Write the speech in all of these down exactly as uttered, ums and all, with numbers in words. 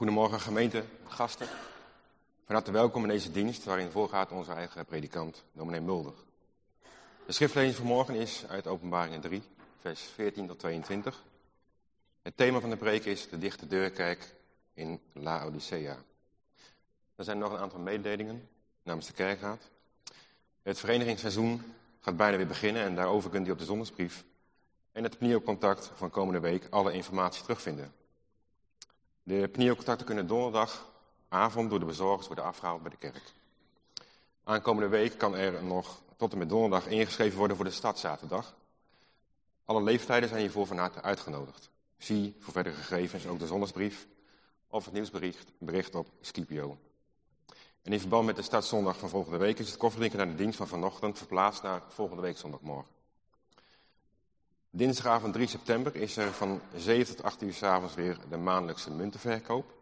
Goedemorgen gemeente, gasten. Van harte welkom in deze dienst waarin voorgaat onze eigen predikant, dominee Mulder. De schriftlezing van morgen is uit Openbaringen drie, vers veertien tot tweeëntwintig. Het thema van de preek is de dichte deurkerk in Laodicea. Er zijn nog een aantal mededelingen namens de kerkraad. Het verenigingsseizoen gaat bijna weer beginnen en daarover kunt u op de zondagsbrief en het pneucontact van komende week alle informatie terugvinden. De pneucontacten kunnen donderdagavond door de bezorgers worden afgehaald bij de kerk. Aankomende week kan er nog tot en met donderdag ingeschreven worden voor de Stadszaterdag. Alle leeftijden zijn hiervoor van harte uitgenodigd. Zie voor verdere gegevens ook de zondagsbrief of het nieuwsbericht bericht op Scipio. En in verband met de Stadszondag van volgende week is het koffiedrinken naar de dienst van vanochtend verplaatst naar volgende week zondagmorgen. Dinsdagavond drie september is er van zeven tot acht uur 's avonds weer de maandelijkse muntenverkoop.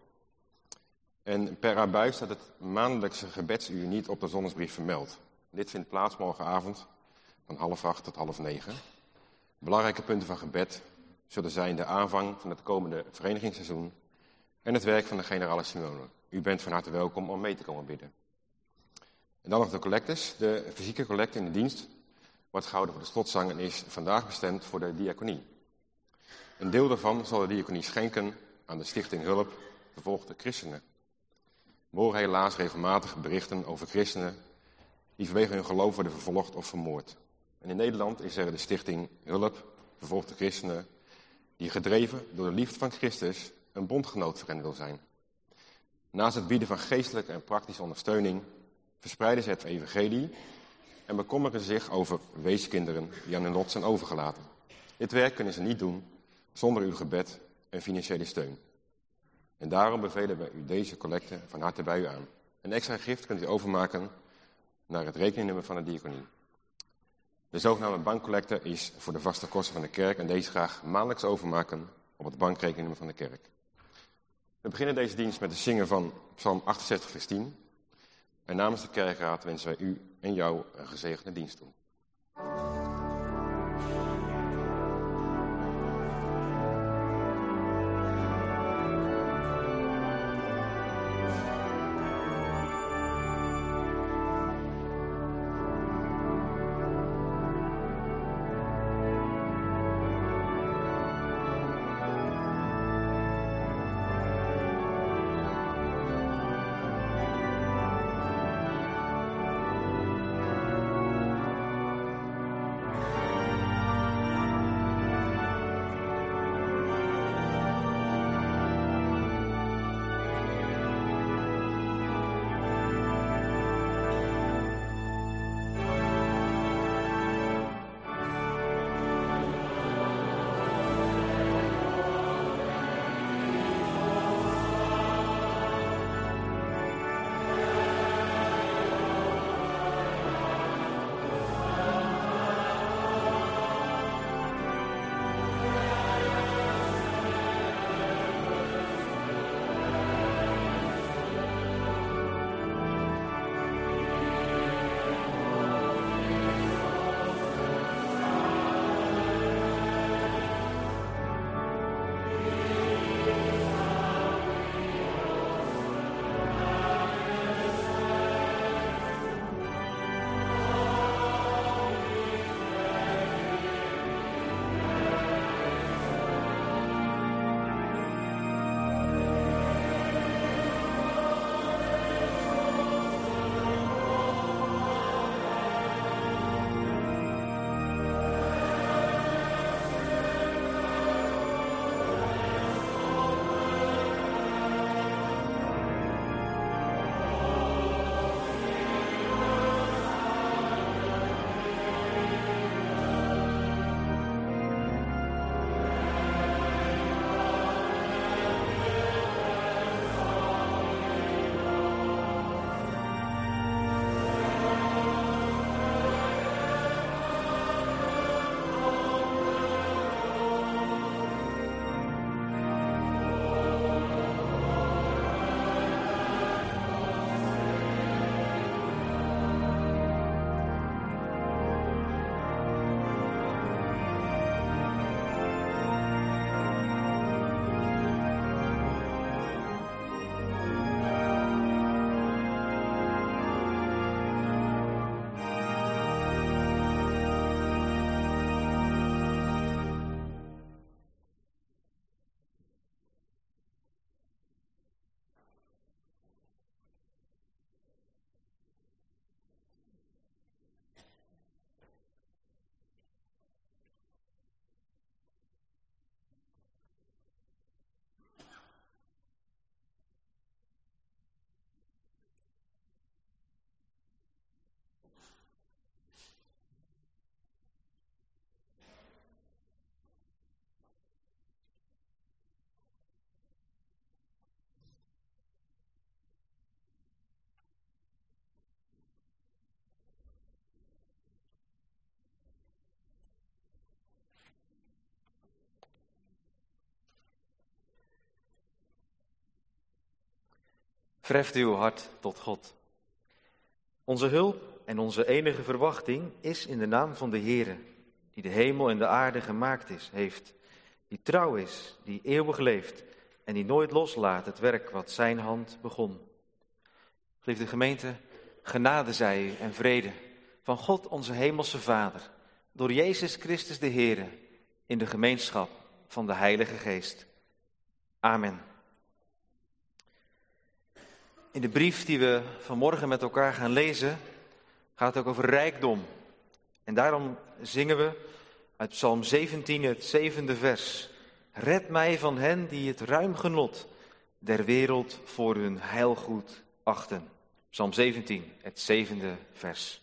En per abuis staat het maandelijkse gebedsuur niet op de zondagsbrief vermeld. Dit vindt plaats morgenavond van half acht tot half negen. Belangrijke punten van gebed zullen zijn de aanvang van het komende verenigingsseizoen en het werk van de generale synode. U bent van harte welkom om mee te komen bidden. En dan nog de collectes. De fysieke collecte in de dienst wordt gehouden voor de slotzang en is vandaag bestemd voor de diaconie. Een deel daarvan zal de diaconie schenken aan de Stichting Hulp Vervolgde Christenen. We horen helaas regelmatig berichten over christenen die vanwege hun geloof worden vervolgd of vermoord. En in Nederland is er de Stichting Hulp Vervolgde Christenen die gedreven door de liefde van Christus een bondgenoot voor hen wil zijn. Naast het bieden van geestelijke en praktische ondersteuning verspreiden ze het evangelie en bekommeren zich over weeskinderen die aan hun lot zijn overgelaten. Dit werk kunnen ze niet doen zonder uw gebed en financiële steun. En daarom bevelen we u deze collecte van harte bij u aan. Een extra gift kunt u overmaken naar het rekeningnummer van de diaconie. De zogenaamde bankcollecte is voor de vaste kosten van de kerk en deze graag maandelijks overmaken op het bankrekeningnummer van de kerk. We beginnen deze dienst met het zingen van Psalm achtenzestig vers tien. En namens de kerkraad wensen wij u en jou een gezegende dienst toe. Verheft uw hart tot God. Onze hulp en onze enige verwachting is in de naam van de Heere, die de hemel en de aarde gemaakt is, heeft, die trouw is, die eeuwig leeft en die nooit loslaat het werk wat zijn hand begon. Geliefde gemeente, genade zij u en vrede van God onze hemelse Vader, door Jezus Christus de Heere, in de gemeenschap van de Heilige Geest. Amen. In de brief die we vanmorgen met elkaar gaan lezen, gaat het ook over rijkdom. En daarom zingen we uit Psalm zeventien, het zevende vers. Red mij van hen die het ruim genot der wereld voor hun heilgoed achten. Psalm zeventien, het zevende vers.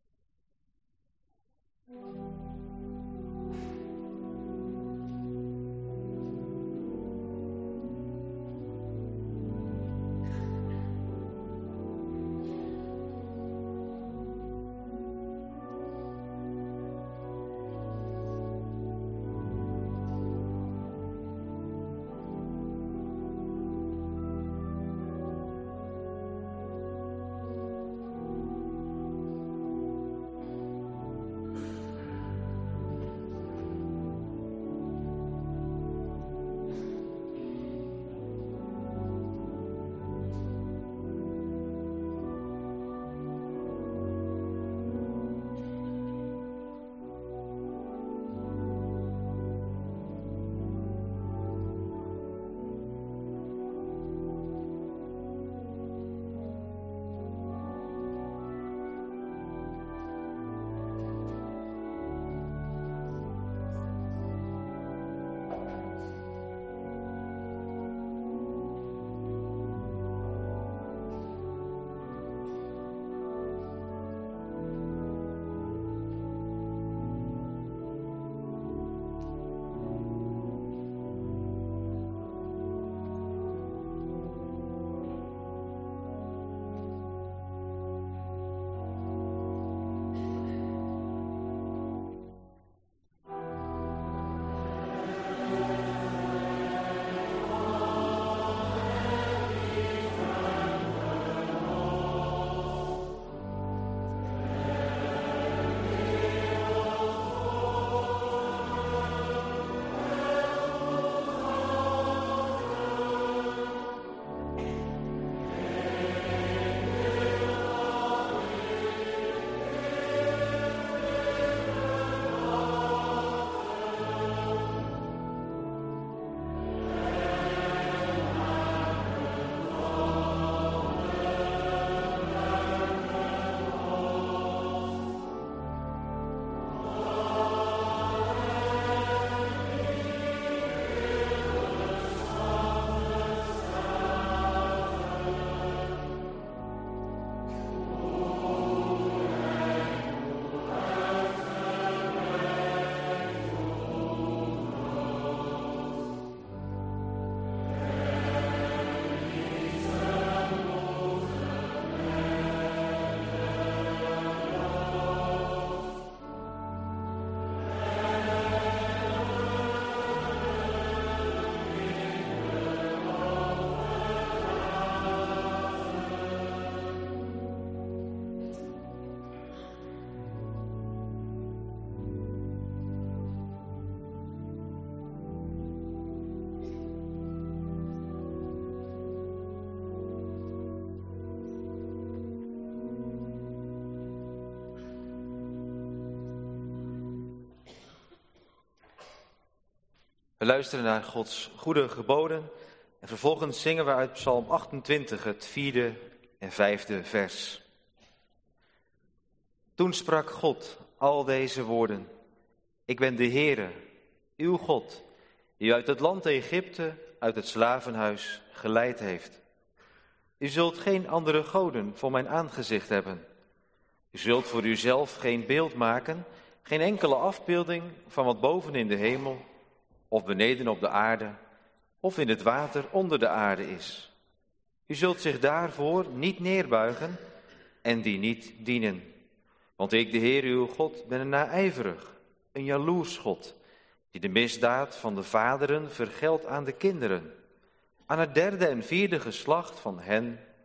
We luisteren naar Gods goede geboden en vervolgens zingen we uit Psalm achtentwintig, het vierde en vijfde vers. Toen sprak God al deze woorden. Ik ben de Heere, uw God, die u uit het land Egypte, uit het slavenhuis geleid heeft. U zult geen andere goden voor mijn aangezicht hebben. U zult voor uzelf geen beeld maken, geen enkele afbeelding van wat boven in de hemel, of beneden op de aarde, of in het water onder de aarde is. U zult zich daarvoor niet neerbuigen en die niet dienen. Want ik, de Heer uw God, ben een naijverig, een jaloers God, die de misdaad van de vaderen vergeldt aan de kinderen, aan het derde en vierde geslacht van hen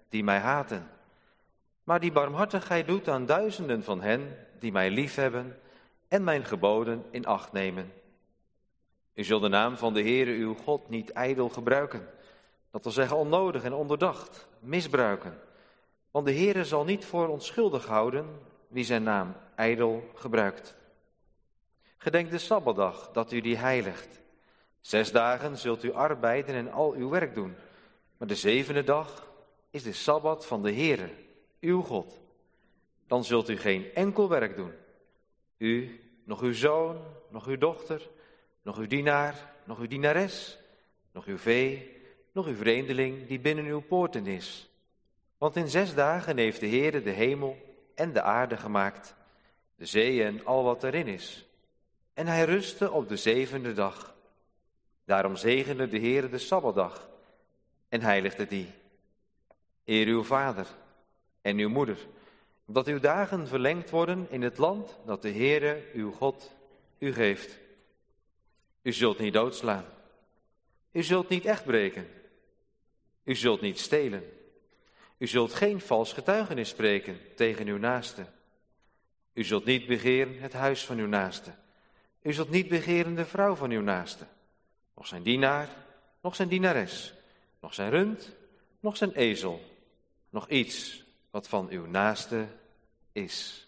die mij haten. Maar die barmhartigheid doet aan duizenden van hen die mij liefhebben en mijn geboden in acht nemen. U zult de naam van de Heere uw God niet ijdel gebruiken, dat wil zeggen onnodig en ondoordacht, misbruiken. Want de Heere zal niet voor onschuldig houden wie zijn naam ijdel gebruikt. Gedenk de Sabbatdag dat u die heiligt. Zes dagen zult u arbeiden en al uw werk doen. Maar de zevende dag is de Sabbat van de Heere, uw God. Dan zult u geen enkel werk doen. U, nog uw zoon, nog uw dochter, nog uw dienaar, nog uw dienares, nog uw vee, nog uw vreemdeling die binnen uw poorten is. Want in zes dagen heeft de Heere de hemel en de aarde gemaakt, de zee en al wat erin is. En hij rustte op de zevende dag. Daarom zegende de Heere de Sabbatdag en heiligde die. Eer uw vader en uw moeder, omdat uw dagen verlengd worden in het land dat de Heere uw God u geeft. U zult niet doodslaan. U zult niet echt breken. U zult niet stelen. U zult geen vals getuigenis spreken tegen uw naaste. U zult niet begeren het huis van uw naaste. U zult niet begeren de vrouw van uw naaste. Nog zijn dienaar, nog zijn dienares, nog zijn rund, nog zijn ezel, nog iets wat van uw naaste is.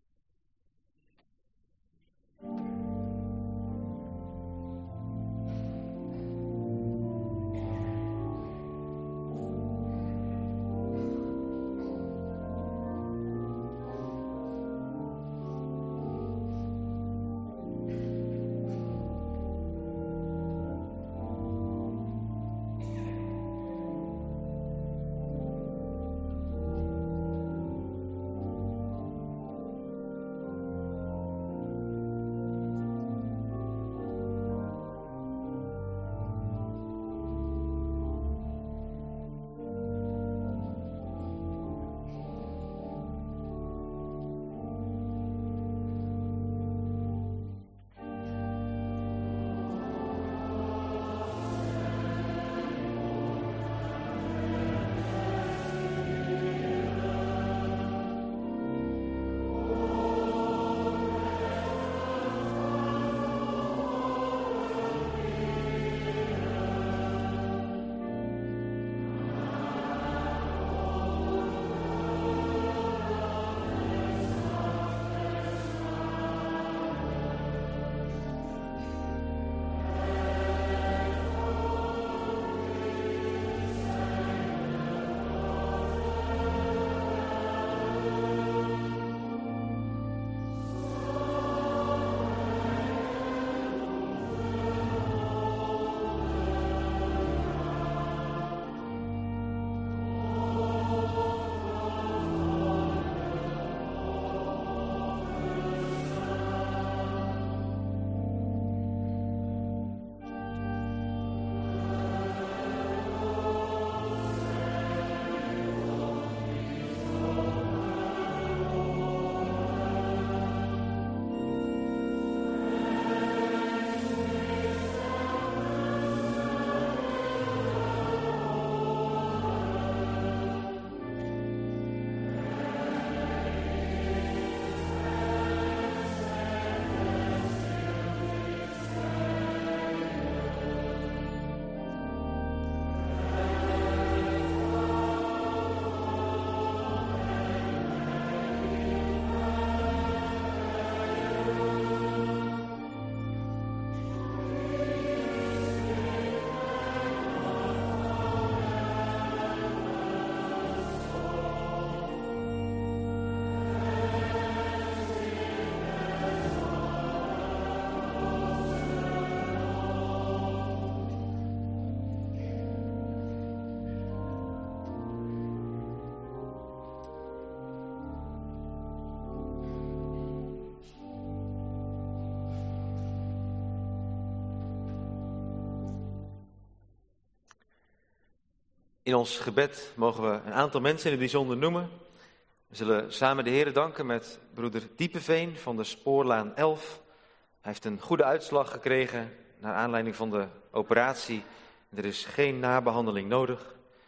In ons gebed mogen we een aantal mensen in het bijzonder noemen. We zullen samen de Heere danken met broeder Diepeveen van de Spoorlaan elf. Hij heeft een goede uitslag gekregen naar aanleiding van de operatie. Er is geen nabehandeling nodig. We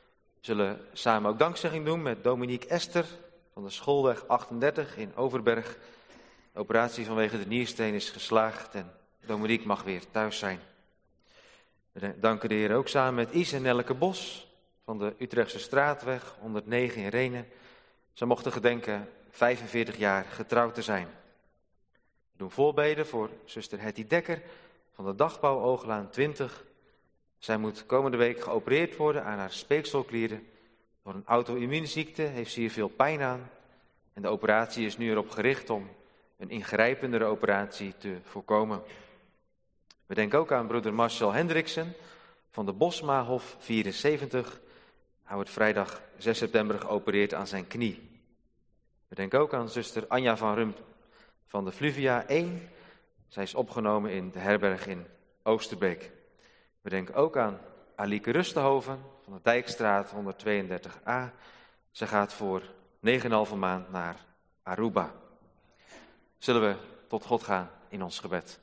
zullen samen ook dankzegging doen met Dominique Esther van de Schoolweg achtendertig in Overberg. De operatie vanwege de niersteen is geslaagd en Dominique mag weer thuis zijn. We danken de Heer ook samen met Is en Nelleke Bos van de Utrechtse Straatweg honderdnegen in Rhenen. Ze mochten gedenken vijfenveertig jaar getrouwd te zijn. We doen voorbeden voor zuster Hetty Dekker van de Dagbouw Ooglaan twintig. Zij moet komende week geopereerd worden aan haar speekselklieren. Door een auto-immuunziekte heeft ze hier veel pijn aan. En de operatie is nu erop gericht om een ingrijpendere operatie te voorkomen. We denken ook aan broeder Marcel Hendriksen van de Bosmahof vierenzeventig. Hij wordt vrijdag zes september geopereerd aan zijn knie. We denken ook aan zuster Anja van Rump van de Fluvia één. Zij is opgenomen in de herberg in Oosterbeek. We denken ook aan Alieke Rustenhoven van de Dijkstraat honderdtweeëndertig a. Zij gaat voor negen en een halve maand naar Aruba. Zullen we tot God gaan in ons gebed.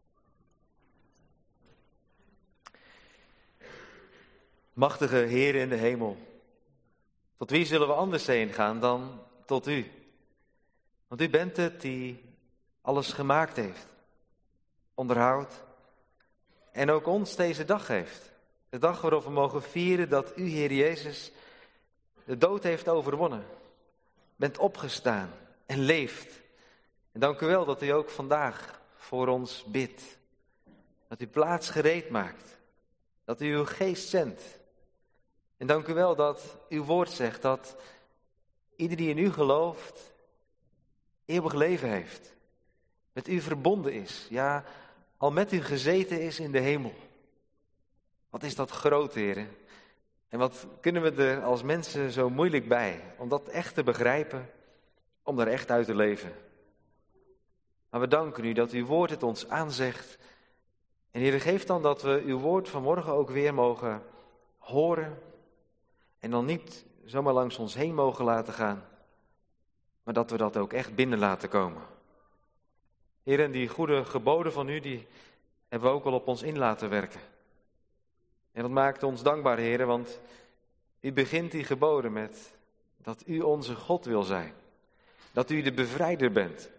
Machtige Heer in de hemel, tot wie zullen we anders heen gaan dan tot u? Want u bent het die alles gemaakt heeft, onderhoudt en ook ons deze dag heeft. De dag waarop we mogen vieren dat u, Heer Jezus, de dood heeft overwonnen, bent opgestaan en leeft. En dank u wel dat u ook vandaag voor ons bidt, dat u plaats gereed maakt, dat u uw geest zendt. En dank u wel dat uw woord zegt dat ieder die in u gelooft, eeuwig leven heeft. Met u verbonden is, ja, al met u gezeten is in de hemel. Wat is dat groot, heren. En wat kunnen we er als mensen zo moeilijk bij, om dat echt te begrijpen, om daar echt uit te leven. Maar we danken u dat uw woord het ons aanzegt. En Heer, geef dan dat we uw woord vanmorgen ook weer mogen horen. En dan niet zomaar langs ons heen mogen laten gaan. Maar dat we dat ook echt binnen laten komen. Heer, en die goede geboden van u, die hebben we ook al op ons in laten werken. En dat maakt ons dankbaar, Heer, want u begint die geboden met dat u onze God wil zijn. Dat u de bevrijder bent.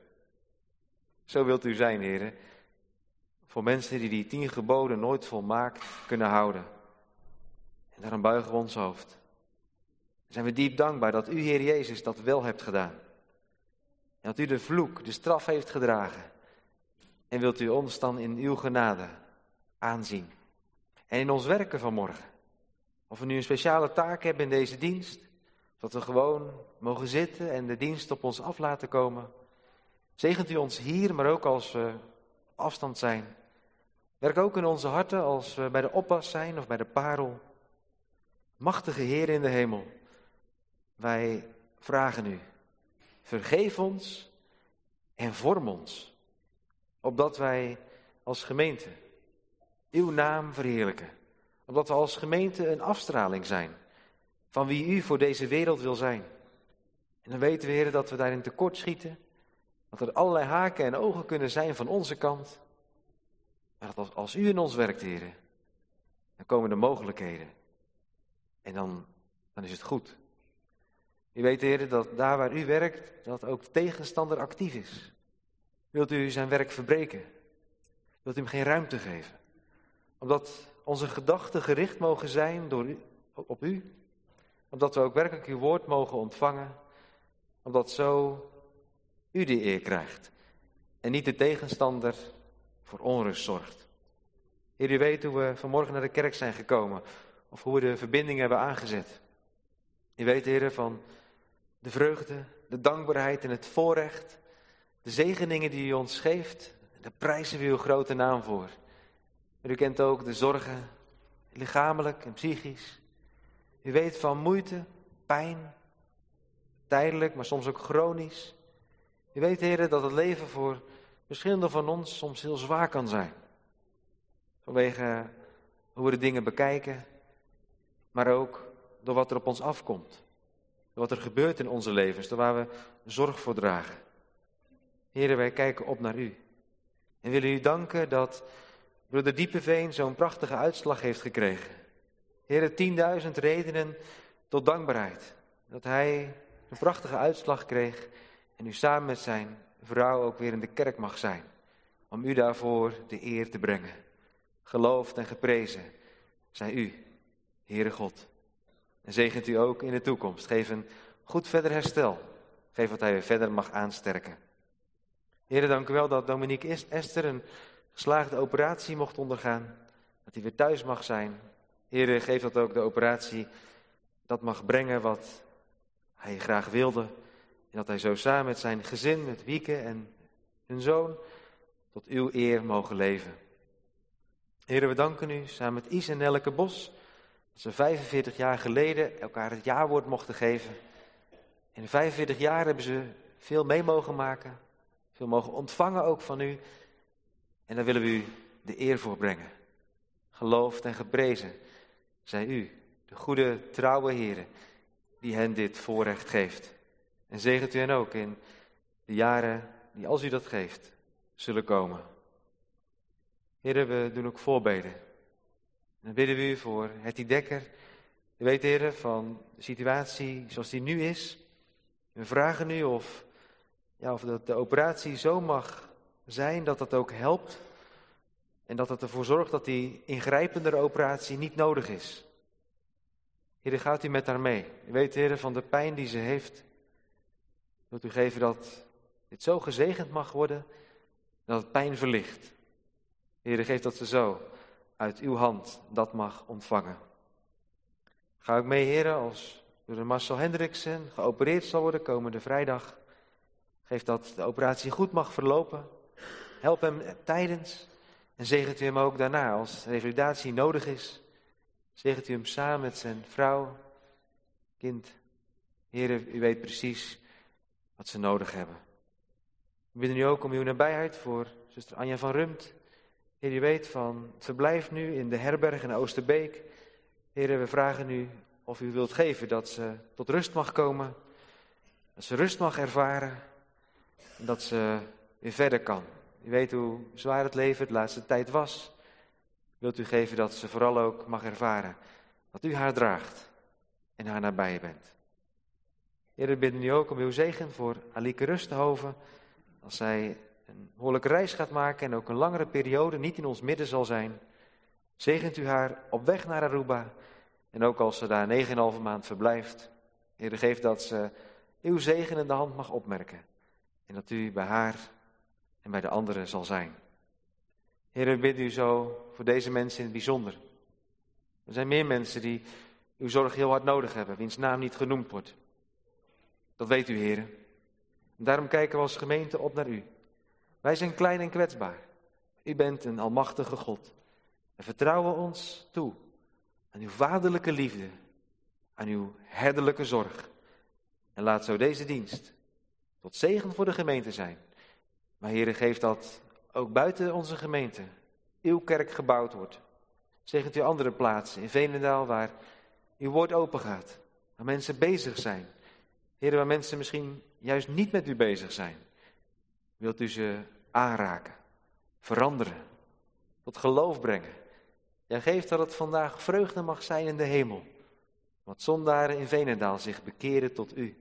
Zo wilt u zijn, Heer. Voor mensen die die tien geboden nooit volmaakt kunnen houden. En daarom buigen we ons hoofd. En zijn we diep dankbaar dat u, Heer Jezus, dat wel hebt gedaan. En dat u de vloek, de straf heeft gedragen. En wilt u ons dan in uw genade aanzien. En in ons werken vanmorgen. Of we nu een speciale taak hebben in deze dienst. Dat we gewoon mogen zitten en de dienst op ons af laten komen. Zegent u ons hier, maar ook als we op afstand zijn. Werk ook in onze harten als we bij de oppas zijn of bij de parel. Machtige Heer in de hemel, wij vragen u, vergeef ons en vorm ons, opdat wij als gemeente uw naam verheerlijken. Opdat we als gemeente een afstraling zijn van wie u voor deze wereld wil zijn. En dan weten we, Heer, dat we daarin tekort schieten. Dat er allerlei haken en ogen kunnen zijn van onze kant. Maar dat als, als u in ons werkt, Heer, dan komen de mogelijkheden. En dan, dan is het goed. U weet, Heer, dat daar waar u werkt, dat ook de tegenstander actief is. Wilt u zijn werk verbreken? Wilt u hem geen ruimte geven? Omdat onze gedachten gericht mogen zijn door u, op u. Omdat we ook werkelijk uw woord mogen ontvangen. Omdat zo u de eer krijgt. En niet de tegenstander voor onrust zorgt. Heer, u weet hoe we vanmorgen naar de kerk zijn gekomen. Of hoe we de verbinding hebben aangezet. U weet, Heer, van de vreugde, de dankbaarheid en het voorrecht. De zegeningen die u ons geeft. Daar prijzen we uw grote naam voor. Maar u kent ook de zorgen, lichamelijk en psychisch. U weet van moeite, pijn, tijdelijk, maar soms ook chronisch. U weet, Heer, dat het leven voor verschillende van ons soms heel zwaar kan zijn. Vanwege hoe we de dingen bekijken, maar ook door wat er op ons afkomt. Door wat er gebeurt in onze levens, door waar we zorg voor dragen. Heer, wij kijken op naar u. En willen u danken dat broeder Diepeveen zo'n prachtige uitslag heeft gekregen. Heer, tienduizend redenen tot dankbaarheid. Dat hij een prachtige uitslag kreeg en u samen met zijn vrouw ook weer in de kerk mag zijn. Om u daarvoor de eer te brengen. Geloofd en geprezen zij u, Heere God. En zegent u ook in de toekomst. Geef een goed verder herstel. Geef wat hij weer verder mag aansterken. Heere, dank u wel dat Dominique Esther een geslaagde operatie mocht ondergaan. Dat hij weer thuis mag zijn. Heere, geef dat ook de operatie dat mag brengen wat hij graag wilde. En dat hij zo samen met zijn gezin, met Wieke en hun zoon, tot uw eer mogen leven. Heere, we danken u samen met Is en Nelleke Bos, dat ze vijfenveertig jaar geleden elkaar het jawoord mochten geven. In vijfenveertig jaar hebben ze veel mee mogen maken, veel mogen ontvangen ook van u. En daar willen we u de eer voor brengen. Geloofd en geprezen zij u, de goede, trouwe Heere, die hen dit voorrecht geeft. En zegent u hen ook in de jaren die, als u dat geeft, zullen komen. Heere, we doen ook voorbeden. En dan bidden we u voor Hetty Dekker. U weet, Heere, van de situatie zoals die nu is. We vragen u of, ja, of dat de operatie zo mag zijn dat dat ook helpt. En dat het ervoor zorgt dat die ingrijpendere operatie niet nodig is. Heere, gaat u met haar mee. U weet, Heere, van de pijn die ze heeft. Wilt u geven dat dit zo gezegend mag worden, dat het pijn verlicht. Heere, geef dat ze zo uit uw hand dat mag ontvangen. Ga ook mee, Heere, als door de Marcel Hendriksen geopereerd zal worden komende vrijdag. Geef dat de operatie goed mag verlopen. Help hem tijdens en zegent u hem ook daarna als revalidatie nodig is. Zegent u hem samen met zijn vrouw, kind. Heere, u weet precies wat ze nodig hebben. We bidden u ook om uw nabijheid voor zuster Anja van Rumt. Heer, u weet van het verblijf nu in de herberg in Oosterbeek. Heer, we vragen u of u wilt geven dat ze tot rust mag komen. Dat ze rust mag ervaren. En dat ze weer verder kan. U weet hoe zwaar het leven de laatste tijd was. Wilt u geven dat ze vooral ook mag ervaren dat u haar draagt en haar nabij bent. Heer, we bidden u ook om uw zegen voor Alieke Rustenhoven. Als zij een behoorlijke reis gaat maken en ook een langere periode niet in ons midden zal zijn. Zegent u haar op weg naar Aruba. En ook als ze daar negen en een halve maand verblijft. Heer, geef dat ze uw zegen in de hand mag opmerken. En dat u bij haar en bij de anderen zal zijn. Heer, we bidden u zo voor deze mensen in het bijzonder. Er zijn meer mensen die uw zorg heel hard nodig hebben, wiens naam niet genoemd wordt. Dat weet u, Heer. En daarom kijken we als gemeente op naar u. Wij zijn klein en kwetsbaar. U bent een almachtige God. En vertrouwen ons toe aan uw vaderlijke liefde, aan uw herderlijke zorg. En laat zo deze dienst tot zegen voor de gemeente zijn. Maar Heere, geef dat ook buiten onze gemeente uw kerk gebouwd wordt. Zegent u andere plaatsen in Veenendaal waar uw woord open gaat. Waar mensen bezig zijn. Heere, waar mensen misschien juist niet met u bezig zijn. Wilt u ze aanraken, veranderen, tot geloof brengen. Ja, geef dat het vandaag vreugde mag zijn in de hemel. Want zondaren in Veenendaal zich bekeren tot u.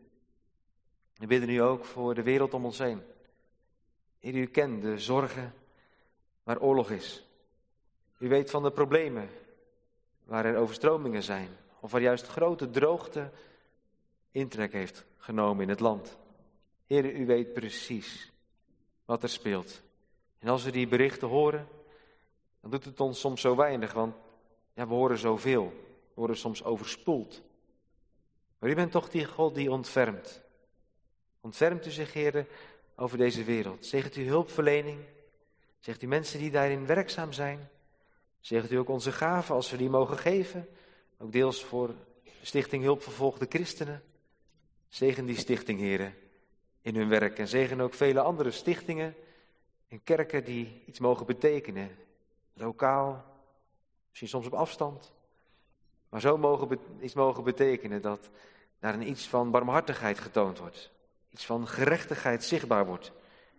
We bidden u ook voor de wereld om ons heen. Heer, u kent de zorgen waar oorlog is. U weet van de problemen waar er overstromingen zijn. Of waar juist grote droogte intrek heeft genomen in het land. Heer, u weet precies wat er speelt. En als we die berichten horen, dan doet het ons soms zo weinig. Want ja, we horen zoveel. We worden soms overspoeld. Maar u bent toch die God die ontfermt. Ontfermt u zich, Heer, over deze wereld. Zegent u hulpverlening. Zegt u mensen die daarin werkzaam zijn. Zegt u ook onze gaven als we die mogen geven. Ook deels voor de Stichting Hulpvervolgde Christenen. Zegen die stichting, Heer, in hun werk. En zegen ook vele andere stichtingen en kerken die iets mogen betekenen. Lokaal, misschien soms op afstand. Maar zo mogen be- iets mogen betekenen dat daarin iets van barmhartigheid getoond wordt. Iets van gerechtigheid zichtbaar wordt.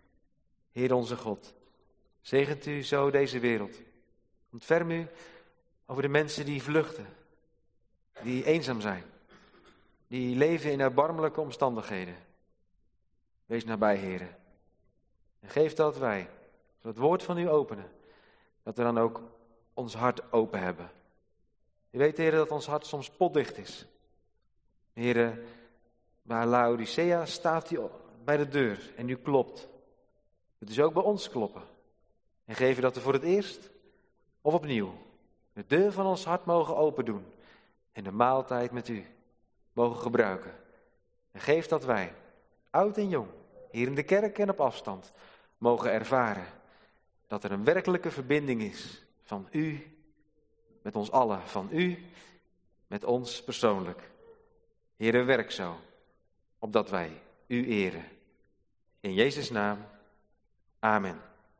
Heer onze God, zegent u zo deze wereld. Ontferm u over de mensen die vluchten, die eenzaam zijn. die leven in erbarmelijke omstandigheden. Wees nabij, Heere. En geef dat wij, zo het woord van u openen, dat we dan ook ons hart open hebben. U weet, Heere, dat ons hart soms potdicht is. Heere, bij Laodicea staat u bij de deur en u klopt. Het is ook bij ons kloppen. En geven dat we voor het eerst of opnieuw de deur van ons hart mogen open doen en de maaltijd met u mogen gebruiken. En geef dat wij, oud en jong, hier in de kerk en op afstand, mogen ervaren dat er een werkelijke verbinding is van u met ons allen, van u met ons persoonlijk. Heere, werk zo, opdat wij u eren. In Jezus' naam, amen.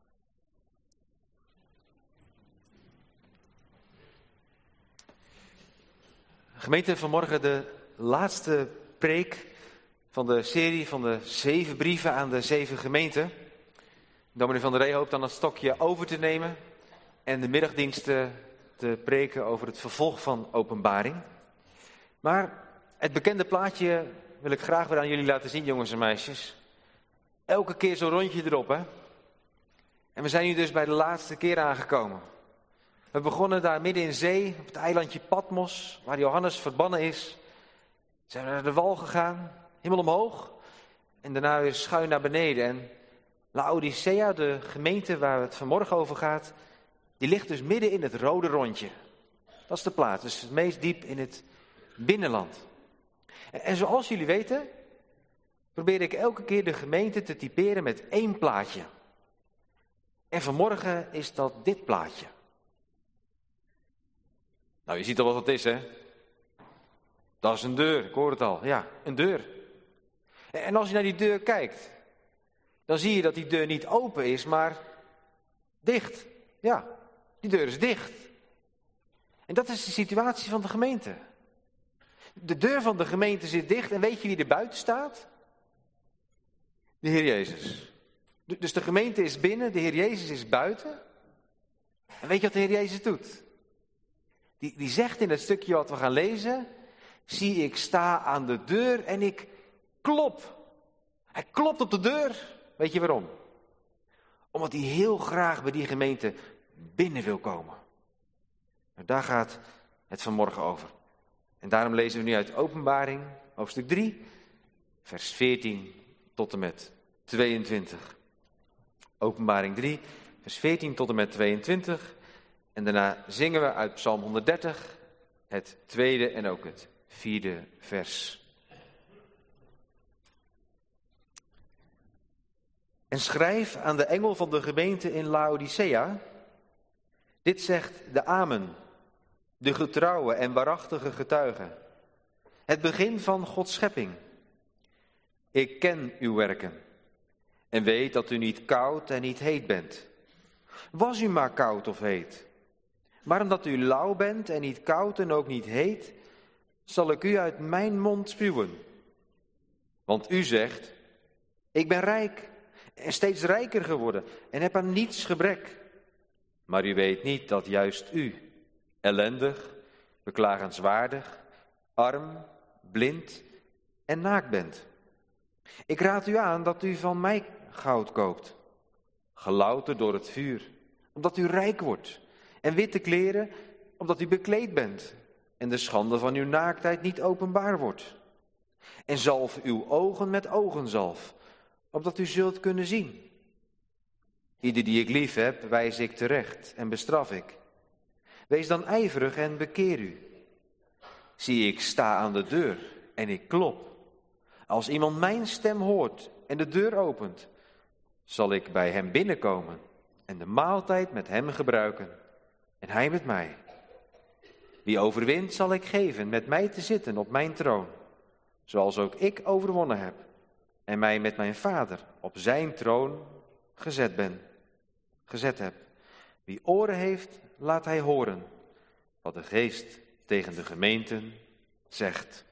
Gemeente, vanmorgen de laatste preek van de serie van de zeven brieven aan de zeven gemeenten. Dominee van der Ree hoopt dan het stokje over te nemen en de middagdiensten te preken over het vervolg van Openbaring. Maar het bekende plaatje wil ik graag weer aan jullie laten zien, jongens en meisjes. Elke keer zo'n rondje erop, hè. En we zijn nu dus bij de laatste keer aangekomen. We begonnen daar midden in zee, op het eilandje Patmos, waar Johannes verbannen is. Zijn we naar de wal gegaan, helemaal omhoog. En daarna weer schuin naar beneden. En Laodicea, de gemeente waar het vanmorgen over gaat, die ligt dus midden in het rode rondje. Dat is de plaats, dus het meest diep in het binnenland. En, en zoals jullie weten, probeer ik elke keer de gemeente te typeren met één plaatje. En vanmorgen is dat dit plaatje. Nou, je ziet al wat het is, hè? Dat is een deur, ik hoor het al. Ja, een deur. En als je naar die deur kijkt, dan zie je dat die deur niet open is, maar dicht. Ja, die deur is dicht. En dat is de situatie van de gemeente. De deur van de gemeente zit dicht en weet je wie er buiten staat? De Heer Jezus. Dus de gemeente is binnen, de Heer Jezus is buiten. En weet je wat de Heer Jezus doet? Die, die zegt in het stukje wat we gaan lezen: zie, ik sta aan de deur en ik klop. Hij klopt op de deur. Weet je waarom? Omdat hij heel graag bij die gemeente binnen wil komen. Maar daar gaat het vanmorgen over. En daarom lezen we nu uit Openbaring, hoofdstuk drie, vers veertien tot en met tweeëntwintig. Openbaring drie, vers veertien tot en met tweeëntwintig. En daarna zingen we uit Psalm honderddertig, het tweede en ook het vierde vers. En schrijf aan de engel van de gemeente in Laodicea: dit zegt de Amen, de getrouwe en waarachtige getuige, het begin van Gods schepping. Ik ken uw werken en weet dat u niet koud en niet heet bent. Was u maar koud of heet. Maar omdat u lauw bent en niet koud en ook niet heet, zal ik u uit mijn mond spuwen. Want u zegt: ik ben rijk en steeds rijker geworden en heb aan niets gebrek. Maar u weet niet dat juist u ellendig, beklagenswaardig, arm, blind en naakt bent. Ik raad u aan dat u van mij goud koopt, gelouterd door het vuur, omdat u rijk wordt, en witte kleren, omdat u bekleed bent en de schande van uw naaktheid niet openbaar wordt. En zalf uw ogen met ogenzalf, opdat u zult kunnen zien. Ieder die ik lief heb, wijs ik terecht en bestraf ik. Wees dan ijverig en bekeer u. Zie, ik sta aan de deur en ik klop. Als iemand mijn stem hoort en de deur opent, zal ik bij hem binnenkomen en de maaltijd met hem gebruiken en hij met mij. Wie overwint zal ik geven met mij te zitten op mijn troon, zoals ook ik overwonnen heb en mij met mijn Vader op zijn troon gezet ben, gezet heb. Wie oren heeft, laat hij horen wat de Geest tegen de gemeenten zegt.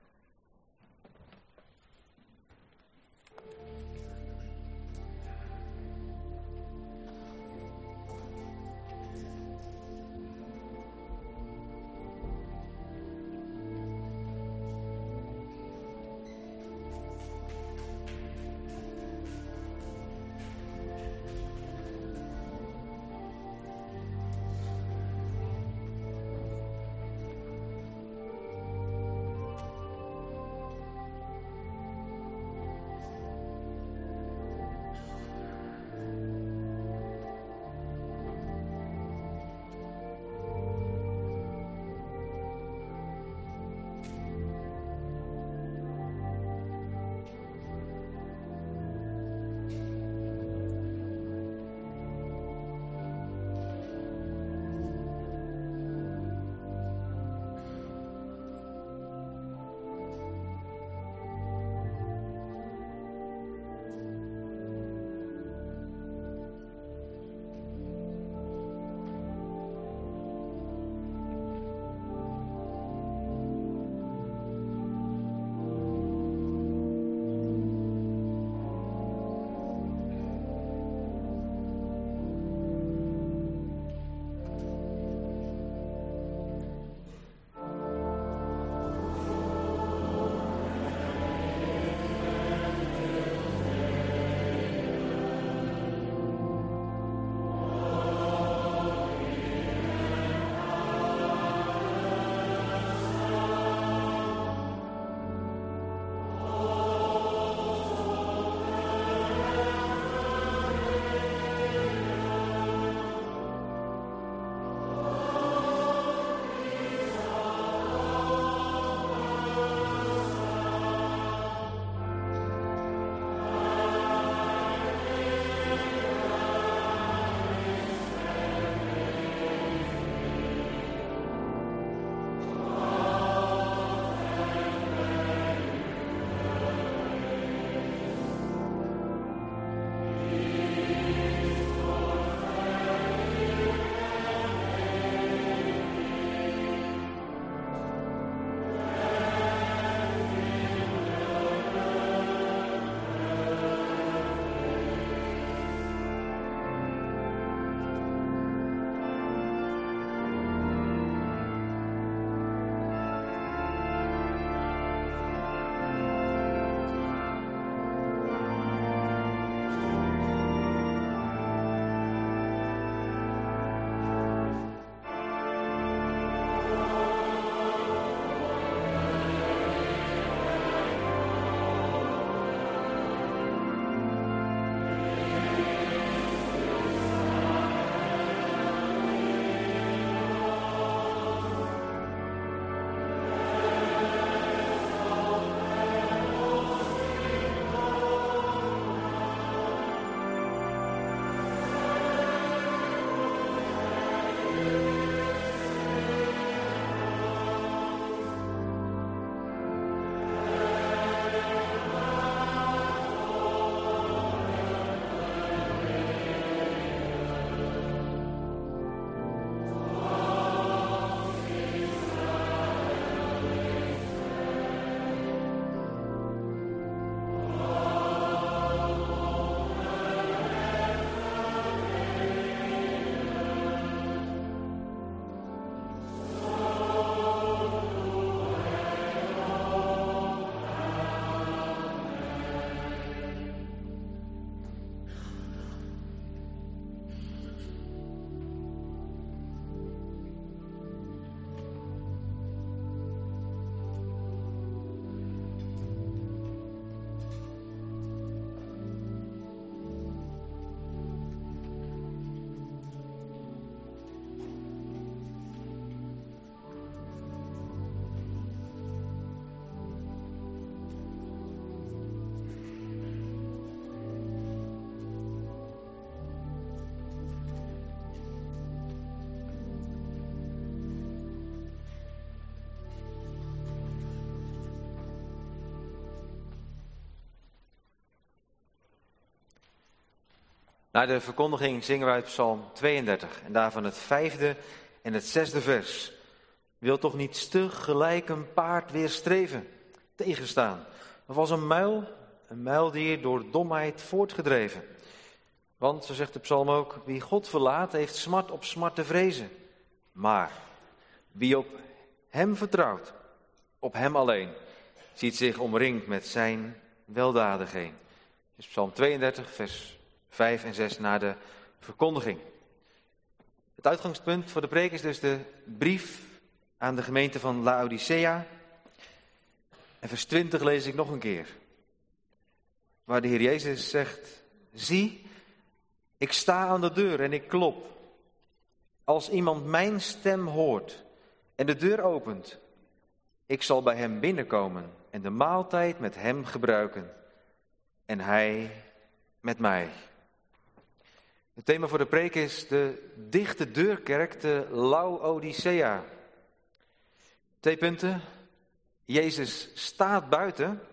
Na de verkondiging zingen we uit Psalm tweeëndertig en daarvan het vijfde en het zesde vers. Wil toch niet stug gelijk een paard weerstreven, tegenstaan, of als een muil, een muildier door domheid voortgedreven. Want, zo zegt de psalm ook, wie God verlaat heeft smart op smart te vrezen. Maar wie op hem vertrouwt, op hem alleen, ziet zich omringd met zijn weldadigheden. Dus Psalm tweeëndertig, vers vijf en zes na de verkondiging. Het uitgangspunt voor de preek is dus de brief aan de gemeente van Laodicea. En vers twintig lees ik nog een keer. Waar de Heer Jezus zegt, zie, ik sta aan de deur en ik klop. Als iemand mijn stem hoort en de deur opent, ik zal bij hem binnenkomen en de maaltijd met hem gebruiken. En hij met mij. Het thema voor de preek is de dichte deurkerk te Laodicea. Twee punten. Jezus staat buiten.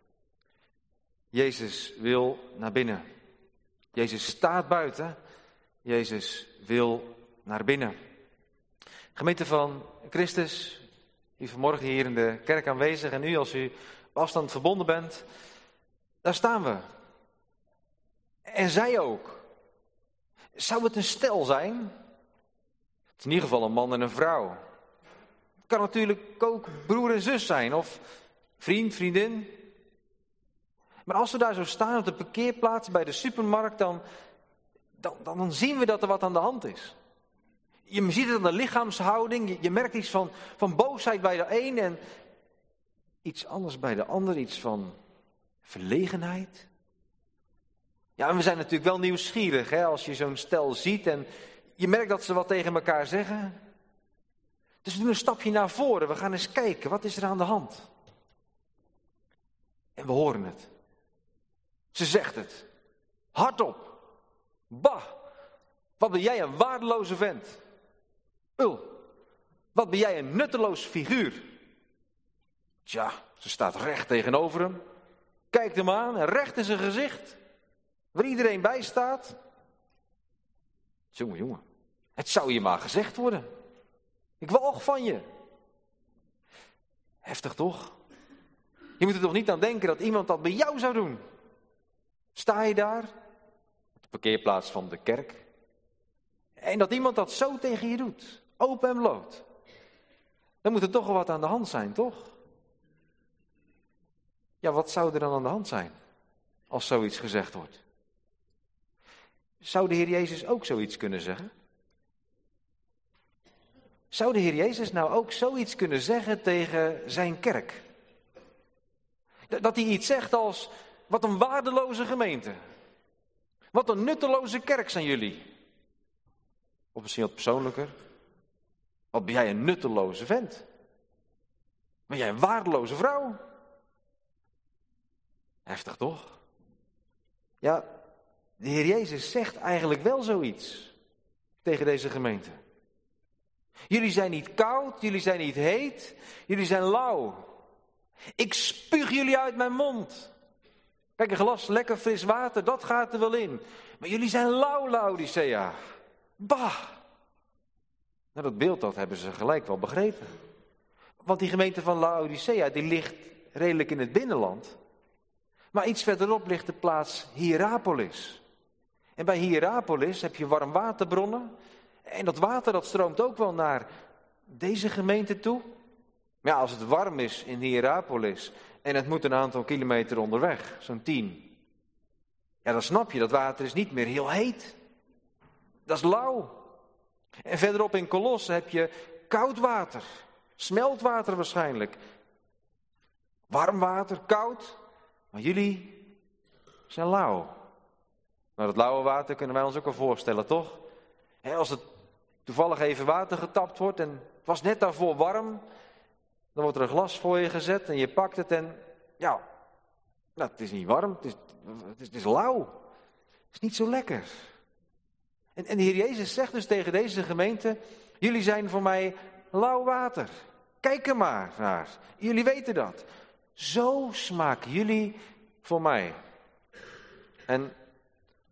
Jezus wil naar binnen. Jezus staat buiten. Jezus wil naar binnen. Gemeente van Christus, u vanmorgen hier in de kerk aanwezig en u als u op afstand verbonden bent, daar staan we. En zij ook. Zou het een stel zijn? Het is in ieder geval een man en een vrouw. Het kan natuurlijk ook broer en zus zijn of vriend, vriendin. Maar als we daar zo staan op de parkeerplaats bij de supermarkt, dan, dan, dan zien we dat er wat aan de hand is. Je ziet het aan de lichaamshouding, je, je merkt iets van, van boosheid bij de een en iets anders bij de ander, iets van verlegenheid. Ja, en we zijn natuurlijk wel nieuwsgierig hè, als je zo'n stel ziet en je merkt dat ze wat tegen elkaar zeggen. Dus we doen een stapje naar voren, we gaan eens kijken, wat is er aan de hand? En we horen het. Ze zegt het. Hardop. Bah, wat ben jij een waardeloze vent. Ul, wat ben jij een nutteloos figuur. Tja, ze staat recht tegenover hem. Kijkt hem aan en recht in zijn gezicht. Waar iedereen bij staat. Jongen, jongen. Het zou je maar gezegd worden. Ik walg van je. Heftig toch? Je moet er toch niet aan denken dat iemand dat bij jou zou doen. Sta je daar, op de parkeerplaats van de kerk, en dat iemand dat zo tegen je doet, open en bloot. Dan moet er toch wel wat aan de hand zijn, toch? Ja, wat zou er dan aan de hand zijn als zoiets gezegd wordt? Zou de Heer Jezus ook zoiets kunnen zeggen? Zou de Heer Jezus nou ook zoiets kunnen zeggen tegen zijn kerk? Dat hij iets zegt als, wat een waardeloze gemeente. Wat een nutteloze kerk zijn jullie. Of misschien wat persoonlijker. Wat ben jij een nutteloze vent. Ben jij een waardeloze vrouw. Heftig toch? Ja, de Heer Jezus zegt eigenlijk wel zoiets tegen deze gemeente. Jullie zijn niet koud, jullie zijn niet heet, jullie zijn lauw. Ik spuug jullie uit mijn mond. Kijk, een glas lekker fris water, dat gaat er wel in. Maar jullie zijn lauw, Laodicea. Bah! Nou, dat beeld dat hebben ze gelijk wel begrepen. Want die gemeente van Laodicea, die ligt redelijk in het binnenland. Maar iets verderop ligt de plaats Hierapolis. En bij Hierapolis heb je warmwaterbronnen. En dat water dat stroomt ook wel naar deze gemeente toe. Maar ja, als het warm is in Hierapolis en het moet een aantal kilometer onderweg, zo'n tien. Ja, dan snap je, dat water is niet meer heel heet. Dat is lauw. En verderop in Colosse heb je koud water. Smeltwater waarschijnlijk. Warm water, koud. Maar jullie zijn lauw. Maar dat lauwe water kunnen wij ons ook wel voorstellen, toch? He, als het toevallig even water getapt wordt en het was net daarvoor warm, dan wordt er een glas voor je gezet en je pakt het en ja, nou, het is niet warm, het is, het is, het is lauw. Het is niet zo lekker. En, en de Heer Jezus zegt dus tegen deze gemeente, jullie zijn voor mij lauw water. Kijk er maar naar. Jullie weten dat. Zo smaken jullie voor mij. En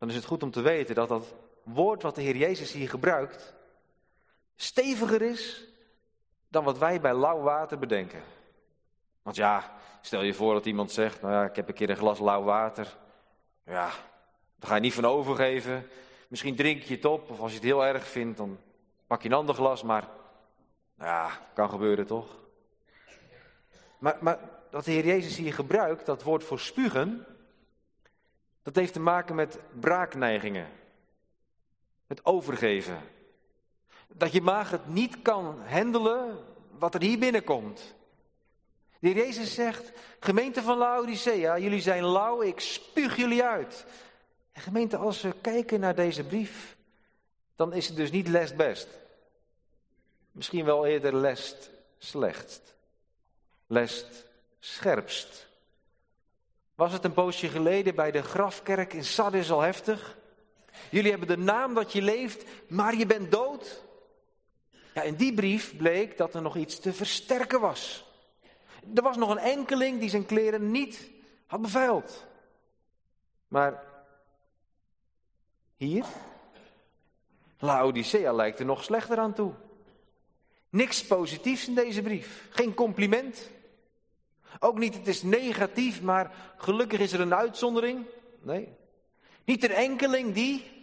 dan is het goed om te weten dat dat woord wat de Heer Jezus hier gebruikt steviger is dan wat wij bij lauw water bedenken. Want ja, stel je voor dat iemand zegt, nou ja, ik heb een keer een glas lauw water. Ja, daar ga je niet van overgeven. Misschien drink je het op, of als je het heel erg vindt, dan pak je een ander glas. Maar, nou ja, kan gebeuren toch? Maar, maar wat de Heer Jezus hier gebruikt, dat woord voor spugen, dat heeft te maken met braakneigingen. Met overgeven. Dat je maag het niet kan handelen wat er hier binnenkomt. De Heer Jezus zegt, gemeente van Laodicea, jullie zijn lauw, ik spuug jullie uit. En gemeente, als we kijken naar deze brief, dan is het dus niet lest best. Misschien wel eerder lest slechtst. Lest scherpst. Was het een poosje geleden bij de grafkerk in Sardis al heftig? Jullie hebben de naam dat je leeft, maar je bent dood. Ja, in die brief bleek dat er nog iets te versterken was. Er was nog een enkeling die zijn kleren niet had bevuild. Maar hier, Laodicea lijkt er nog slechter aan toe. Niks positiefs in deze brief. Geen compliment. Ook niet, het is negatief, maar gelukkig is er een uitzondering. Nee. Niet een enkeling die...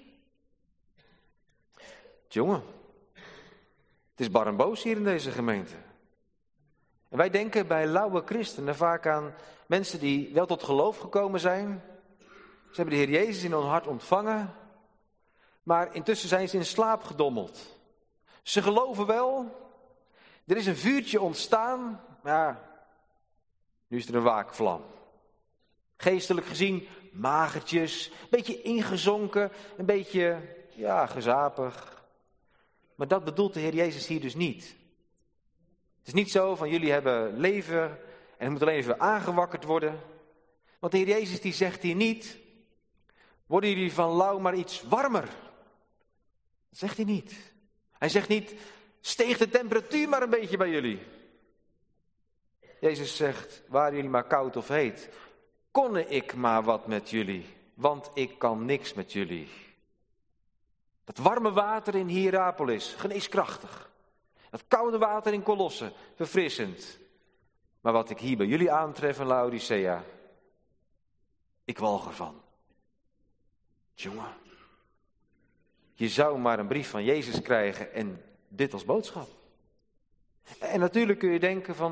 Jongen, het is bar en boos hier in deze gemeente. En wij denken bij lauwe christenen vaak aan mensen die wel tot geloof gekomen zijn. Ze hebben de Heer Jezus in hun hart ontvangen. Maar intussen zijn ze in slaap gedommeld. Ze geloven wel. Er is een vuurtje ontstaan. Maar ja, nu is er een waakvlam. Geestelijk gezien magertjes. Een beetje ingezonken. Een beetje, ja, gezapig. Maar dat bedoelt de Heer Jezus hier dus niet. Het is niet zo van jullie hebben leven en het moet alleen even aangewakkerd worden. Want de Heer Jezus die zegt hier niet, worden jullie van lauw maar iets warmer. Dat zegt hij niet. Hij zegt niet, steeg de temperatuur maar een beetje bij jullie. Jezus zegt, waren jullie maar koud of heet, kon ik maar wat met jullie, want ik kan niks met jullie. Dat warme water in Hierapolis, geneeskrachtig. Dat koude water in Kolosse, verfrissend. Maar wat ik hier bij jullie aantref in Laodicea, ik walg ervan. Jongen, je zou maar een brief van Jezus krijgen en dit als boodschap. En natuurlijk kun je denken van,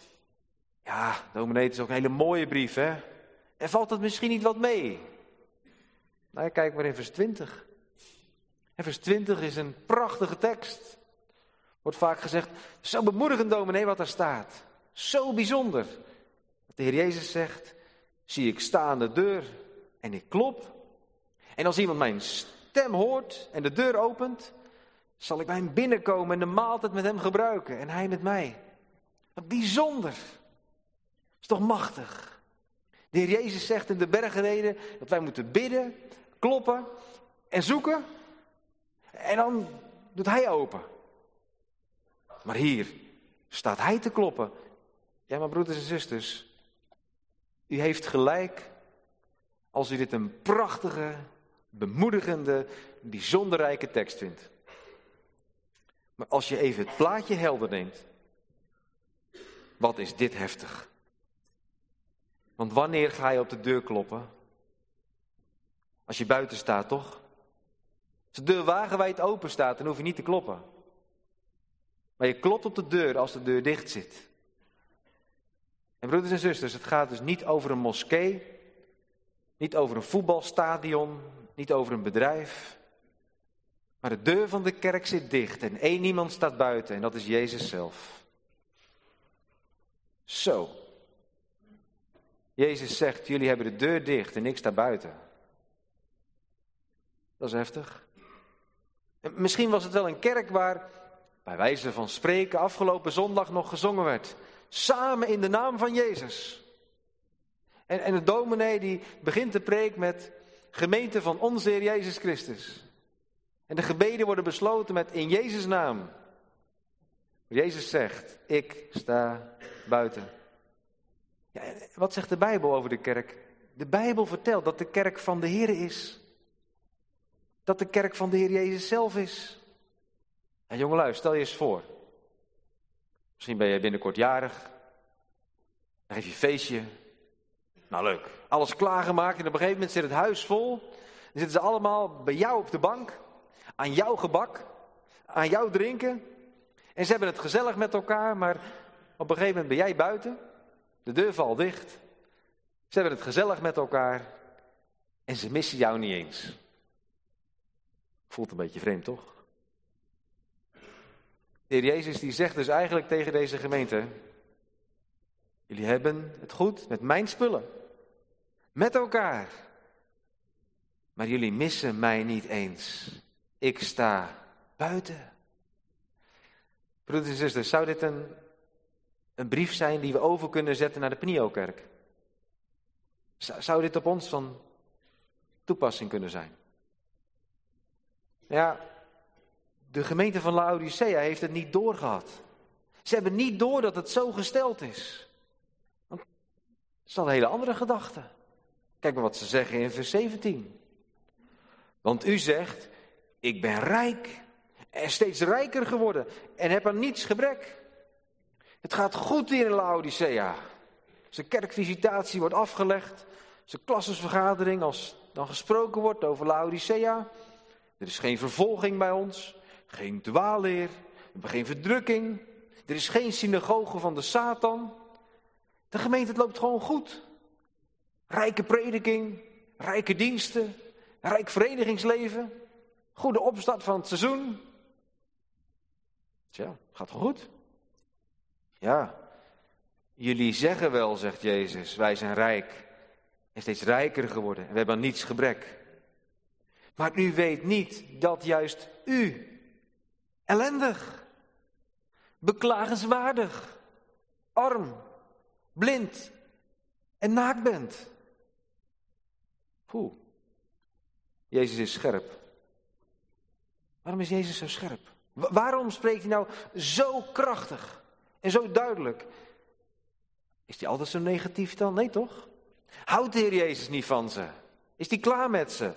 ja, dominee, het is ook een hele mooie brief, hè. En valt het misschien niet wat mee? Nou, kijk maar in vers twintig. En vers twintig is een prachtige tekst. Wordt vaak gezegd, zo bemoedigend dominee wat daar staat. Zo bijzonder. Dat de Heer Jezus zegt, zie ik sta aan de deur en ik klop. En als iemand mijn stem hoort en de deur opent, zal ik bij hem binnenkomen en de maaltijd met hem gebruiken. En hij met mij. Wat bijzonder. Is toch machtig. De Heer Jezus zegt in de bergreden dat wij moeten bidden, kloppen en zoeken. En dan doet hij open. Maar hier staat hij te kloppen. Ja, maar broeders en zusters, u heeft gelijk als u dit een prachtige, bemoedigende, bijzonder rijke tekst vindt. Maar als je even het plaatje helder neemt, wat is dit heftig? Want wanneer ga je op de deur kloppen? Als je buiten staat, toch? Als de deur wagenwijd open staat, dan hoef je niet te kloppen. Maar je klopt op de deur als de deur dicht zit. En broeders en zusters, het gaat dus niet over een moskee, niet over een voetbalstadion, niet over een bedrijf. Maar de deur van de kerk zit dicht en één iemand staat buiten en dat is Jezus zelf. Zo. Jezus zegt, jullie hebben de deur dicht en ik sta buiten. Dat is heftig. En misschien was het wel een kerk waar, bij wijze van spreken, afgelopen zondag nog gezongen werd. Samen in de naam van Jezus. En, en de dominee die begint de preek met gemeente van onze Heer Jezus Christus. En de gebeden worden besloten met in Jezus' naam. Jezus zegt, ik sta buiten. Ja, wat zegt de Bijbel over de kerk? De Bijbel vertelt dat de kerk van de Heer is. dat de kerk van de Heer Jezus zelf is. En jongelui, stel je eens voor. Misschien ben je binnenkort jarig. Dan geef je een feestje. Nou leuk, alles klaargemaakt en op een gegeven moment zit het huis vol. Dan zitten ze allemaal bij jou op de bank. Aan jouw gebak. Aan jouw drinken. En ze hebben het gezellig met elkaar, maar op een gegeven moment ben jij buiten. De deur valt dicht. Ze hebben het gezellig met elkaar. En ze missen jou niet eens. Voelt een beetje vreemd, toch? De Heer Jezus die zegt dus eigenlijk tegen deze gemeente: jullie hebben het goed met mijn spullen. Met elkaar. Maar jullie missen mij niet eens. Ik sta buiten. Broeders en zusters, zou dit een, een brief zijn die we over kunnen zetten naar de Pnio-kerk? Zou, zou dit op ons van toepassing kunnen zijn? Ja, de gemeente van Laodicea heeft het niet doorgehad. Ze hebben niet door dat het zo gesteld is. Want het is al een hele andere gedachte. Kijk maar wat ze zeggen in vers zeventien. Want u zegt, ik ben rijk en steeds rijker geworden en heb aan niets gebrek. Het gaat goed hier in Laodicea. Zijn kerkvisitatie wordt afgelegd. Zijn klassenvergadering, als dan gesproken wordt over Laodicea. Er is geen vervolging bij ons. Geen dwaalleer. We hebben geen verdrukking. Er is geen synagoge van de Satan. De gemeente, het loopt gewoon goed. Rijke prediking. Rijke diensten. Rijk verenigingsleven. Goede opstart van het seizoen. Tja, gaat gewoon goed. Ja, jullie zeggen wel, zegt Jezus, wij zijn rijk en steeds rijker geworden en we hebben aan niets gebrek. Maar u weet niet dat juist u ellendig, beklagenswaardig, arm, blind en naakt bent. Oeh, Jezus is scherp. Waarom is Jezus zo scherp? Wa- waarom spreekt hij nou zo krachtig en zo duidelijk? Is hij altijd zo negatief dan? Nee, toch? Houdt de Heer Jezus niet van ze? Is hij klaar met ze?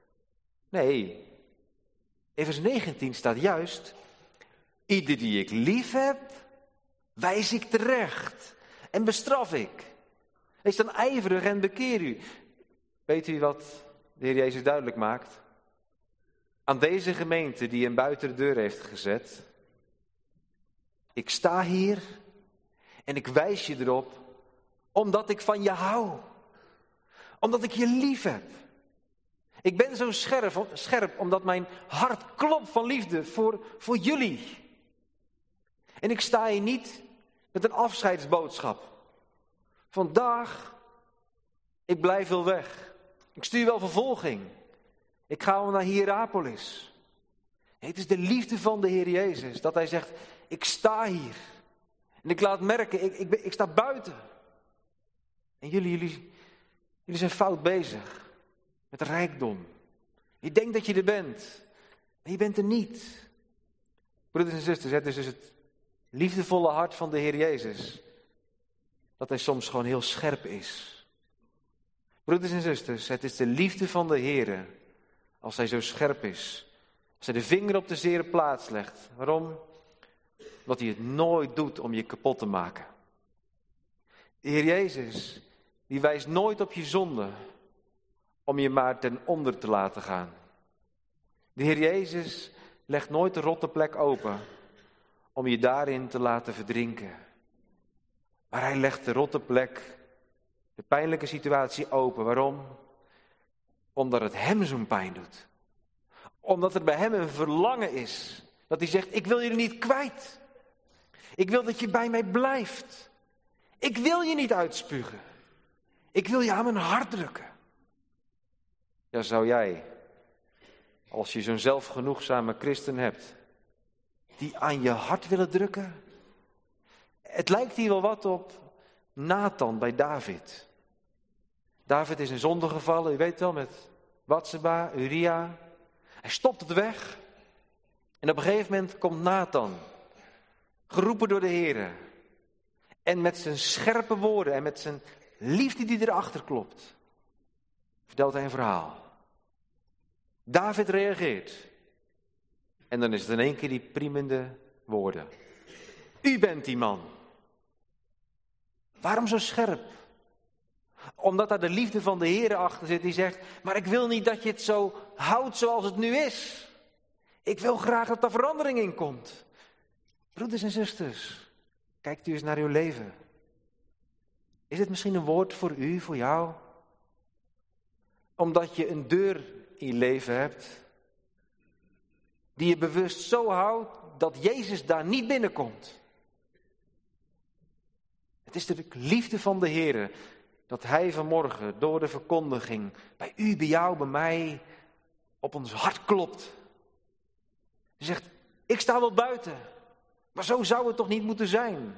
Nee. In vers negentien staat juist: ieder die ik lief heb, wijs ik terecht en bestraf ik. Wees dan ijverig en bekeer u. Weet u wat de Heer Jezus duidelijk maakt? Aan deze gemeente die hem buiten de deur heeft gezet: ik sta hier en ik wijs je erop omdat ik van je hou. Omdat ik je lief heb. Ik ben zo scherp, scherp omdat mijn hart klopt van liefde voor, voor jullie. En ik sta hier niet met een afscheidsboodschap. Vandaag, ik blijf wel weg. Ik stuur wel vervolging. Ik ga wel naar Hierapolis. Nee, het is de liefde van de Heer Jezus. Dat hij zegt, ik sta hier. En ik laat merken, ik, ik, ben, ik sta buiten. En jullie, jullie, jullie zijn fout bezig. Met rijkdom. Je denkt dat je er bent. En je bent er niet. Broeders en zusters, het is dus het liefdevolle hart van de Heer Jezus. Dat hij soms gewoon heel scherp is. Broeders en zusters, het is de liefde van de Heer. Als hij zo scherp is. Als hij de vinger op de zere plaats legt. Waarom? Omdat hij het nooit doet om je kapot te maken. De Heer Jezus, die wijst nooit op je zonde. Om je maar ten onder te laten gaan. De Heer Jezus legt nooit de rotte plek open. Om je daarin te laten verdrinken. Maar hij legt de rotte plek, de pijnlijke situatie open. Waarom? Omdat het hem zo'n pijn doet. Omdat er bij hem een verlangen is. Dat hij zegt, ik wil je er niet kwijt. Ik wil dat je bij mij blijft. Ik wil je niet uitspugen. Ik wil je aan mijn hart drukken. Ja, zou jij, als je zo'n zelfgenoegzame christen hebt, die aan je hart willen drukken? Het lijkt hier wel wat op Nathan bij David. David is in zonde gevallen, u weet wel, met Batseba, Uria. Hij stopt het weg. En op een gegeven moment komt Nathan, geroepen door de Heere. En met zijn scherpe woorden en met zijn liefde die erachter klopt, vertelt hij een verhaal. David reageert. En dan is het in één keer die priemende woorden. U bent die man. Waarom zo scherp? Omdat daar de liefde van de Heere achter zit die zegt, maar ik wil niet dat je het zo houdt zoals het nu is. Ik wil graag dat er verandering in komt. Broeders en zusters, kijkt u eens naar uw leven. Is het misschien een woord voor u, voor jou? Omdat je een deur in je leven hebt, die je bewust zo houdt dat Jezus daar niet binnenkomt. Het is de liefde van de Heere dat Hij vanmorgen door de verkondiging bij u, bij jou, bij mij op ons hart klopt. Hij zegt, ik sta wel buiten, maar zo zou het toch niet moeten zijn?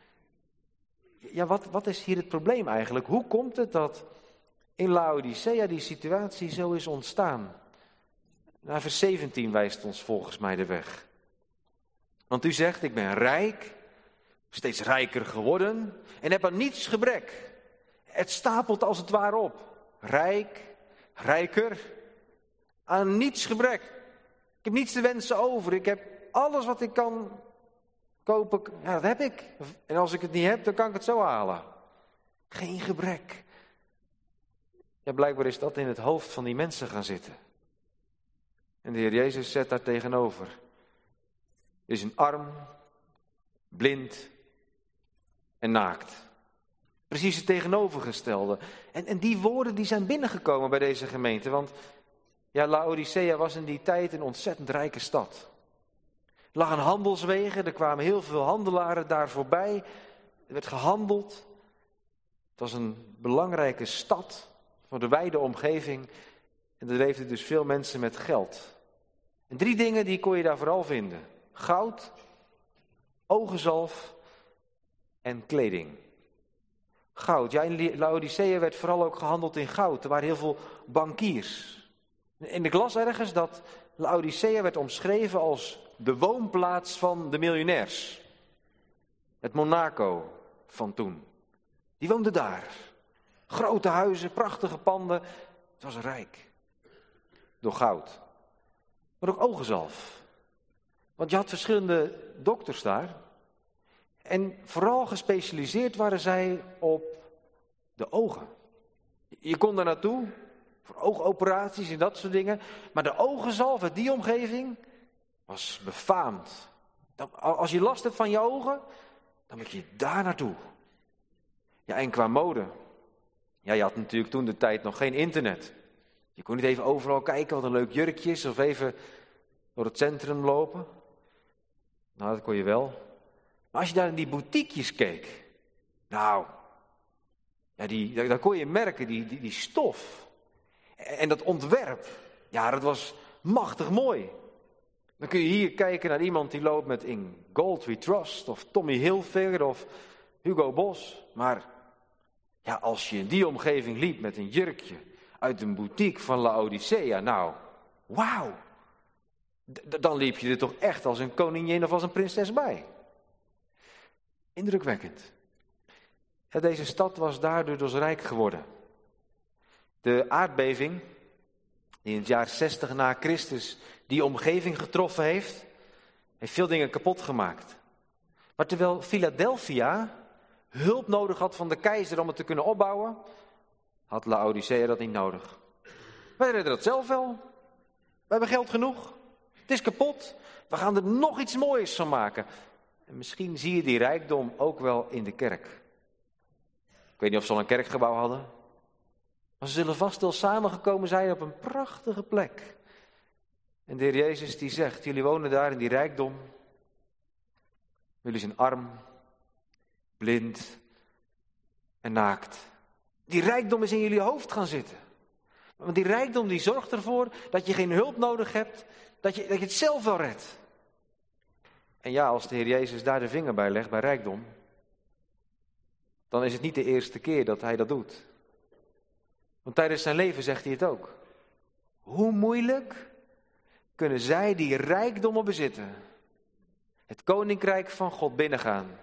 Ja, wat, wat is hier het probleem eigenlijk? Hoe komt het dat in Laodicea die situatie zo is ontstaan? Nou, vers zeventien wijst ons volgens mij de weg. Want u zegt, ik ben rijk, steeds rijker geworden en heb aan niets gebrek. Het stapelt als het ware op. Rijk, rijker, aan niets gebrek. Ik heb niets te wensen over. Ik heb alles wat ik kan kopen, ja, dat heb ik. En als ik het niet heb, dan kan ik het zo halen. Geen gebrek. Ja, blijkbaar is dat in het hoofd van die mensen gaan zitten. En de Heer Jezus zet daar tegenover. Is een arm, blind en naakt. Precies het tegenovergestelde. En, en die woorden die zijn binnengekomen bij deze gemeente. Want ja, Laodicea was in die tijd een ontzettend rijke stad. Er lag een handelswegen, er kwamen heel veel handelaren daar voorbij. Er werd gehandeld. Het was een belangrijke stad voor de wijde omgeving. En er leefden dus veel mensen met geld. En drie dingen die kon je daar vooral vinden. Goud, ogenzalf en kleding. Goud, ja, in Laodicea werd vooral ook gehandeld in goud. Er waren heel veel bankiers. En ik las ergens dat Laodicea werd omschreven als de woonplaats van de miljonairs. Het Monaco van toen. Die woonden daar. Grote huizen, prachtige panden. Het was rijk. Door goud. Maar ook ogenzalf. Want je had verschillende dokters daar. En vooral gespecialiseerd waren zij op de ogen. Je kon daar naartoe, voor oogoperaties en dat soort dingen. Maar de ogenzalf uit die omgeving was befaamd. Als je last hebt van je ogen, dan moet je daar naartoe. Ja, en qua mode. Ja, je had natuurlijk toen de tijd nog geen internet. Je kon niet even overal kijken wat een leuk jurkje is, of even door het centrum lopen. Nou, dat kon je wel. Maar als je daar in die boutiquejes keek, nou, ja, die, daar kon je merken, die, die, die stof. En dat ontwerp, ja, dat was machtig mooi. Dan kun je hier kijken naar iemand die loopt met In Gold We Trust, of Tommy Hilfiger, of Hugo Boss. Maar ja, als je in die omgeving liep met een jurkje uit een boutique van Laodicea, nou, wauw. D- dan liep je er toch echt als een koningin of als een prinses bij. Indrukwekkend. Ja, deze stad was daardoor dus rijk geworden. De aardbeving, die in het jaar zestig na Christus die omgeving getroffen heeft, heeft veel dingen kapot gemaakt. Maar terwijl Philadelphia hulp nodig had van de keizer om het te kunnen opbouwen, had Laodicea dat niet nodig. Wij redden dat zelf wel. We hebben geld genoeg. Het is kapot. We gaan er nog iets moois van maken. En misschien zie je die rijkdom ook wel in de kerk. Ik weet niet of ze al een kerkgebouw hadden. Maar ze zullen vast wel samengekomen zijn op een prachtige plek. En de Heer Jezus die zegt, jullie wonen daar in die rijkdom. Jullie zijn arm, blind en naakt. Die rijkdom is in jullie hoofd gaan zitten. Want die rijkdom die zorgt ervoor dat je geen hulp nodig hebt, dat je, dat je het zelf wel redt. En ja, als de Heer Jezus daar de vinger bij legt, bij rijkdom, dan is het niet de eerste keer dat hij dat doet. Want tijdens zijn leven zegt hij het ook. Hoe moeilijk kunnen zij die rijkdommen bezitten, het koninkrijk van God binnengaan?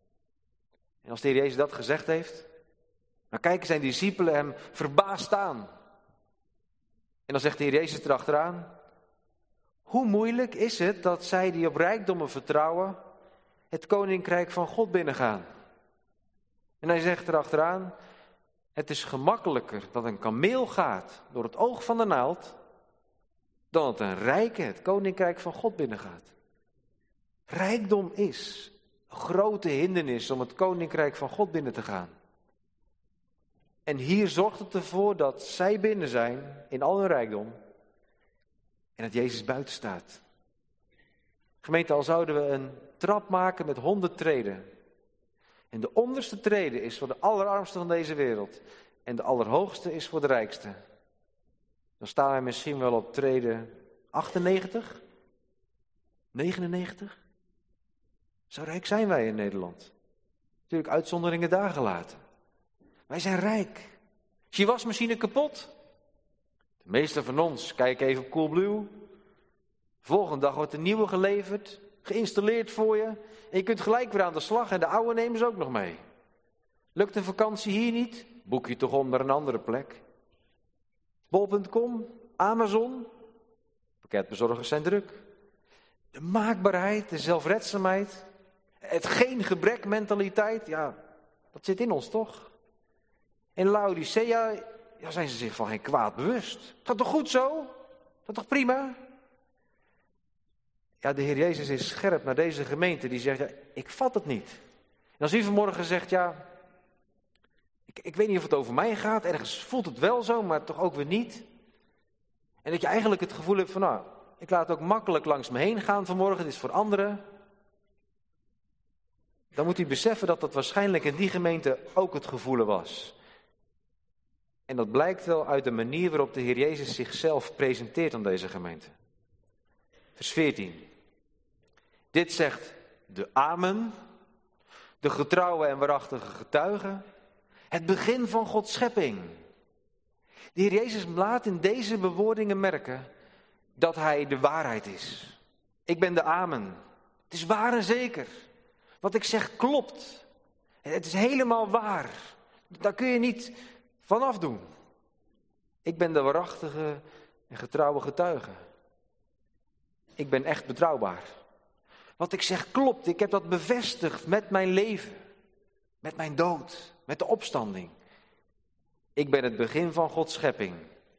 En als de Heer Jezus dat gezegd heeft, dan kijken zijn discipelen hem verbaasd aan. En dan zegt de Heer Jezus erachteraan: hoe moeilijk is het dat zij die op rijkdommen vertrouwen het koninkrijk van God binnengaan? En hij zegt erachteraan: het is gemakkelijker dat een kameel gaat door het oog van de naald dan dat een rijke het koninkrijk van God binnengaat. Rijkdom is een grote hindernis om het koninkrijk van God binnen te gaan. En hier zorgt het ervoor dat zij binnen zijn in al hun rijkdom en dat Jezus buiten staat. Gemeente, al zouden we een trap maken met honderd treden. En de onderste trede is voor de allerarmste van deze wereld. En de allerhoogste is voor de rijkste. Dan staan wij misschien wel op trede achtennegentig? negenennegentig? Zo rijk zijn wij in Nederland. Natuurlijk uitzonderingen daar gelaten. Wij zijn rijk. Is je wasmachine kapot? De meeste van ons kijken even op Coolblue. Volgende dag wordt een nieuwe geleverd, geïnstalleerd voor je. En je kunt gelijk weer aan de slag en de oude nemen ze ook nog mee. Lukt een vakantie hier niet? Boek je toch om naar een andere plek. bol punt com, Amazon. Pakketbezorgers zijn druk. De maakbaarheid, de zelfredzaamheid, het geen gebrek mentaliteit, ja, dat zit in ons toch? In Laodicea, ja, zijn ze zich van geen kwaad bewust. Is dat toch goed zo? Is dat toch prima? Ja, de Heer Jezus is scherp naar deze gemeente die zegt, ja, ik vat het niet. En als u vanmorgen zegt, ja, ik, ik weet niet of het over mij gaat, ergens voelt het wel zo, maar toch ook weer niet. En dat je eigenlijk het gevoel hebt van, nou, ik laat het ook makkelijk langs me heen gaan vanmorgen, het is voor anderen. Dan moet u beseffen dat dat waarschijnlijk in die gemeente ook het gevoel was. En dat blijkt wel uit de manier waarop de Heer Jezus zichzelf presenteert aan deze gemeente. Vers veertien. Dit zegt de Amen, de getrouwe en waarachtige getuige, het begin van Gods schepping. De Heer Jezus laat in deze bewoordingen merken dat Hij de waarheid is. Ik ben de Amen. Het is waar en zeker. Wat ik zeg klopt. Het is helemaal waar. Daar kun je niet van afdoen. Ik ben de waarachtige en getrouwe getuige. Ik ben echt betrouwbaar. Wat ik zeg klopt. Ik heb dat bevestigd met mijn leven. Met mijn dood. Met de opstanding. Ik ben het begin van Gods schepping.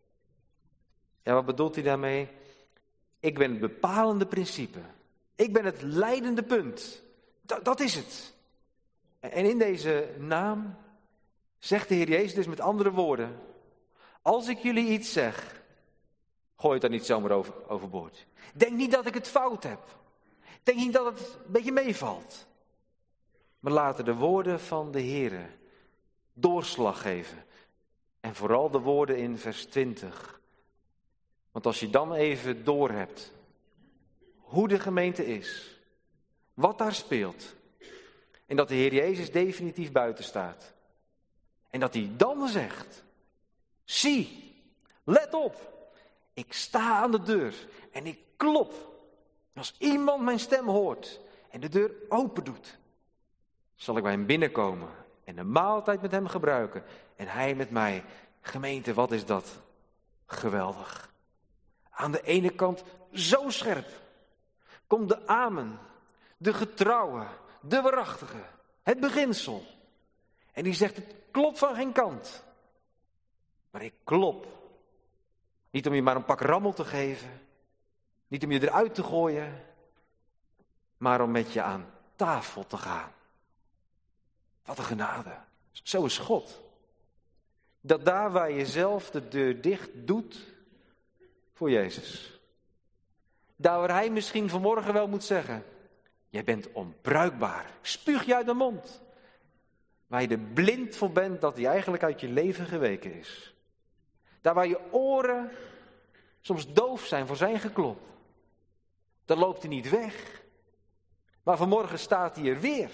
Ja, wat bedoelt hij daarmee? Ik ben het bepalende principe. Ik ben het leidende punt. Dat, dat is het. En in deze naam zegt de Heer Jezus dus met andere woorden: als ik jullie iets zeg, gooi het dan niet zomaar over, overboord. Denk niet dat ik het fout heb. Denk niet dat het een beetje meevalt. Maar laten de woorden van de Heer doorslag geven. En vooral de woorden in vers twintig. Want als je dan even doorhebt hoe de gemeente is, wat daar speelt, en dat de Heer Jezus definitief buiten staat. En dat hij dan zegt: zie, let op, ik sta aan de deur en ik klop. Als iemand mijn stem hoort en de deur open doet, zal ik bij hem binnenkomen en een maaltijd met hem gebruiken en hij met mij. Gemeente, wat is dat geweldig. Aan de ene kant zo scherp komt de Amen, de getrouwe, de waarachtige, het beginsel. En die zegt: het klopt van geen kant. Maar ik klop. Niet om je maar een pak rammel te geven. Niet om je eruit te gooien. Maar om met je aan tafel te gaan. Wat een genade. Zo is God. Dat daar waar je zelf de deur dicht doet voor Jezus. Daar waar hij misschien vanmorgen wel moet zeggen: jij bent onbruikbaar. Spuug je uit de mond. Waar je er blind voor bent dat hij eigenlijk uit je leven geweken is. Daar waar je oren soms doof zijn voor zijn geklop. Dan loopt hij niet weg. Maar vanmorgen staat hij er weer.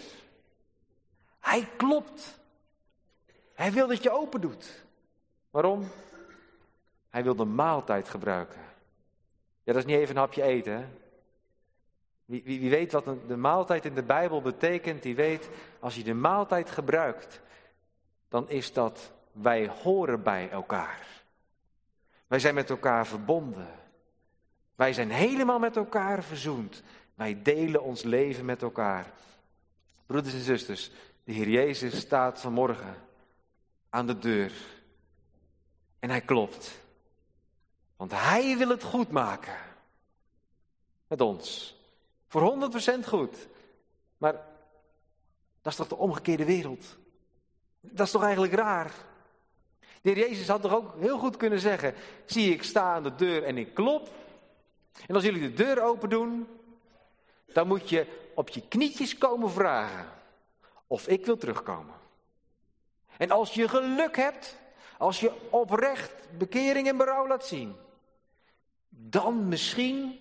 Hij klopt. Hij wil dat je open doet. Waarom? Hij wil de maaltijd gebruiken. Ja, dat is niet even een hapje eten, hè? Wie, wie, wie weet wat de maaltijd in de Bijbel betekent, die weet, als je de maaltijd gebruikt, dan is dat wij horen bij elkaar. Wij zijn met elkaar verbonden. Wij zijn helemaal met elkaar verzoend. Wij delen ons leven met elkaar. Broeders en zusters, de Heer Jezus staat vanmorgen aan de deur. En hij klopt. Want hij wil het goed maken. Met ons. Voor honderd procent goed. Maar dat is toch de omgekeerde wereld? Dat is toch eigenlijk raar? De Heer Jezus had toch ook heel goed kunnen zeggen: zie, ik sta aan de deur en ik klop. En als jullie de deur open doen, dan moet je op je knietjes komen vragen of ik wil terugkomen. En als je geluk hebt, als je oprecht bekering en berouw laat zien, dan misschien.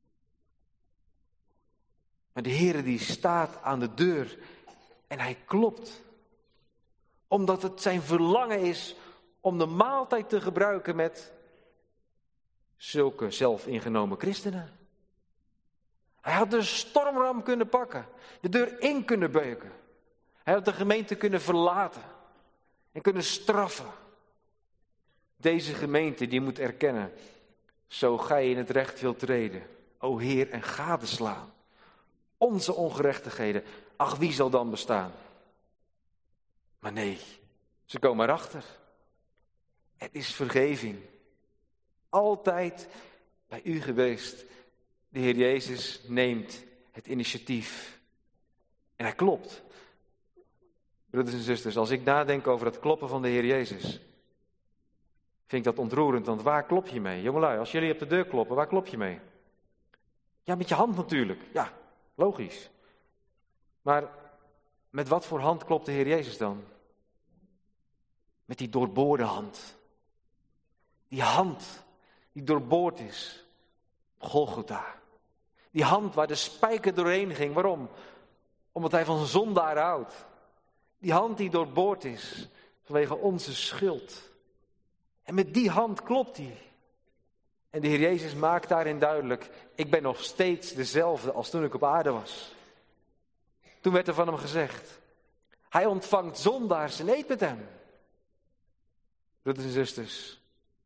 Maar de Heer die staat aan de deur en hij klopt. Omdat het zijn verlangen is om de maaltijd te gebruiken met zulke zelfingenomen christenen. Hij had de stormram kunnen pakken, de deur in kunnen beuken. Hij had de gemeente kunnen verlaten en kunnen straffen. Deze gemeente die moet erkennen, zo gij in het recht wilt treden, o Heer, en gadeslaan onze ongerechtigheden. Ach, wie zal dan bestaan? Maar nee, ze komen erachter. Het is vergeving. Altijd bij u geweest. De Heer Jezus neemt het initiatief. En hij klopt. Broeders en zusters, als ik nadenk over het kloppen van de Heer Jezus, vind ik dat ontroerend, want waar klop je mee? Jongelui, als jullie op de deur kloppen, waar klop je mee? Ja, met je hand natuurlijk. Ja, logisch. Maar met wat voor hand klopt de Heer Jezus dan? Met die doorboorde hand. Die hand die doorboord is. Golgotha. Die hand waar de spijker doorheen ging. Waarom? Omdat hij van zondaren houdt. Die hand die doorboord is vanwege onze schuld. En met die hand klopt hij. En de Heer Jezus maakt daarin duidelijk: ik ben nog steeds dezelfde als toen ik op aarde was. Toen werd er van hem gezegd: hij ontvangt zondaars en eet met hem. Broeders en zusters,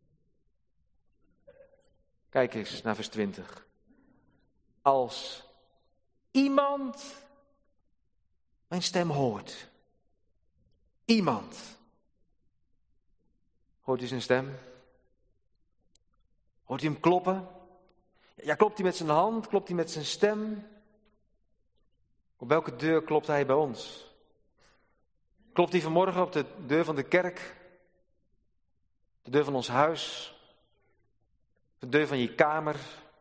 kijk eens naar vers twintig. Als iemand mijn stem hoort. Iemand. Hoort u zijn stem? Hoort u hem kloppen? Ja, klopt hij met zijn hand? Klopt hij met zijn stem? Op welke deur klopt hij bij ons? Klopt hij vanmorgen op de deur van de kerk? De deur van ons huis? De deur van je kamer?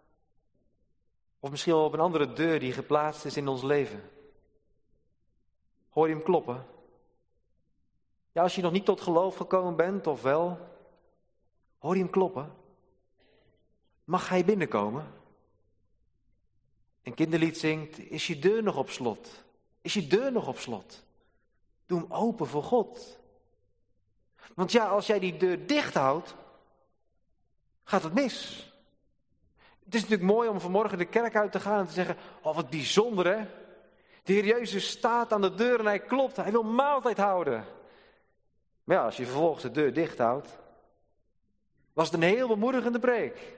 Of misschien wel op een andere deur die geplaatst is in ons leven? Hoor je hem kloppen? Ja, als je nog niet tot geloof gekomen bent, of wel? Hoor je hem kloppen? Mag hij binnenkomen? Een kinderlied zingt: is je deur nog op slot? Is je deur nog op slot? Doe hem open voor God. Want ja, als jij die deur dicht houdt, gaat het mis. Het is natuurlijk mooi om vanmorgen de kerk uit te gaan en te zeggen: oh, wat bijzonder, hè? De Heer Jezus staat aan de deur en hij klopt. Hij wil maaltijd houden. Maar ja, als je vervolgens de deur dicht houdt, was het een heel bemoedigende preek.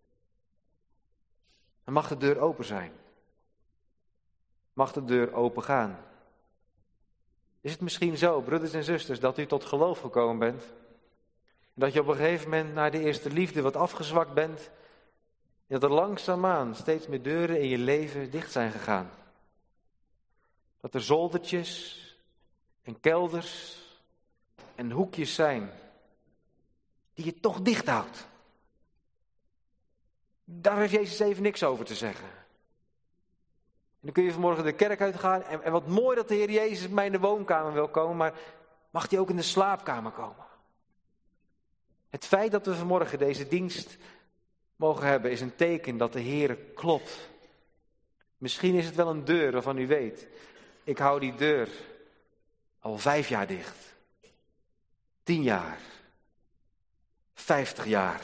Dan mag de deur open zijn. Mag de deur open gaan. Is het misschien zo, broeders en zusters, dat u tot geloof gekomen bent? En dat je op een gegeven moment naar de eerste liefde wat afgezwakt bent? En dat er langzaamaan steeds meer deuren in je leven dicht zijn gegaan? Dat er zoldertjes en kelders en hoekjes zijn die je toch dicht houdt? Daar heeft Jezus even niks over te zeggen. En dan kun je vanmorgen de kerk uitgaan. En, en wat mooi dat de Heer Jezus bij mij in de woonkamer wil komen. Maar mag hij ook in de slaapkamer komen? Het feit dat we vanmorgen deze dienst mogen hebben is een teken dat de Heer klopt. Misschien is het wel een deur waarvan u weet: ik hou die deur al vijf jaar dicht. Tien jaar. Vijftig jaar.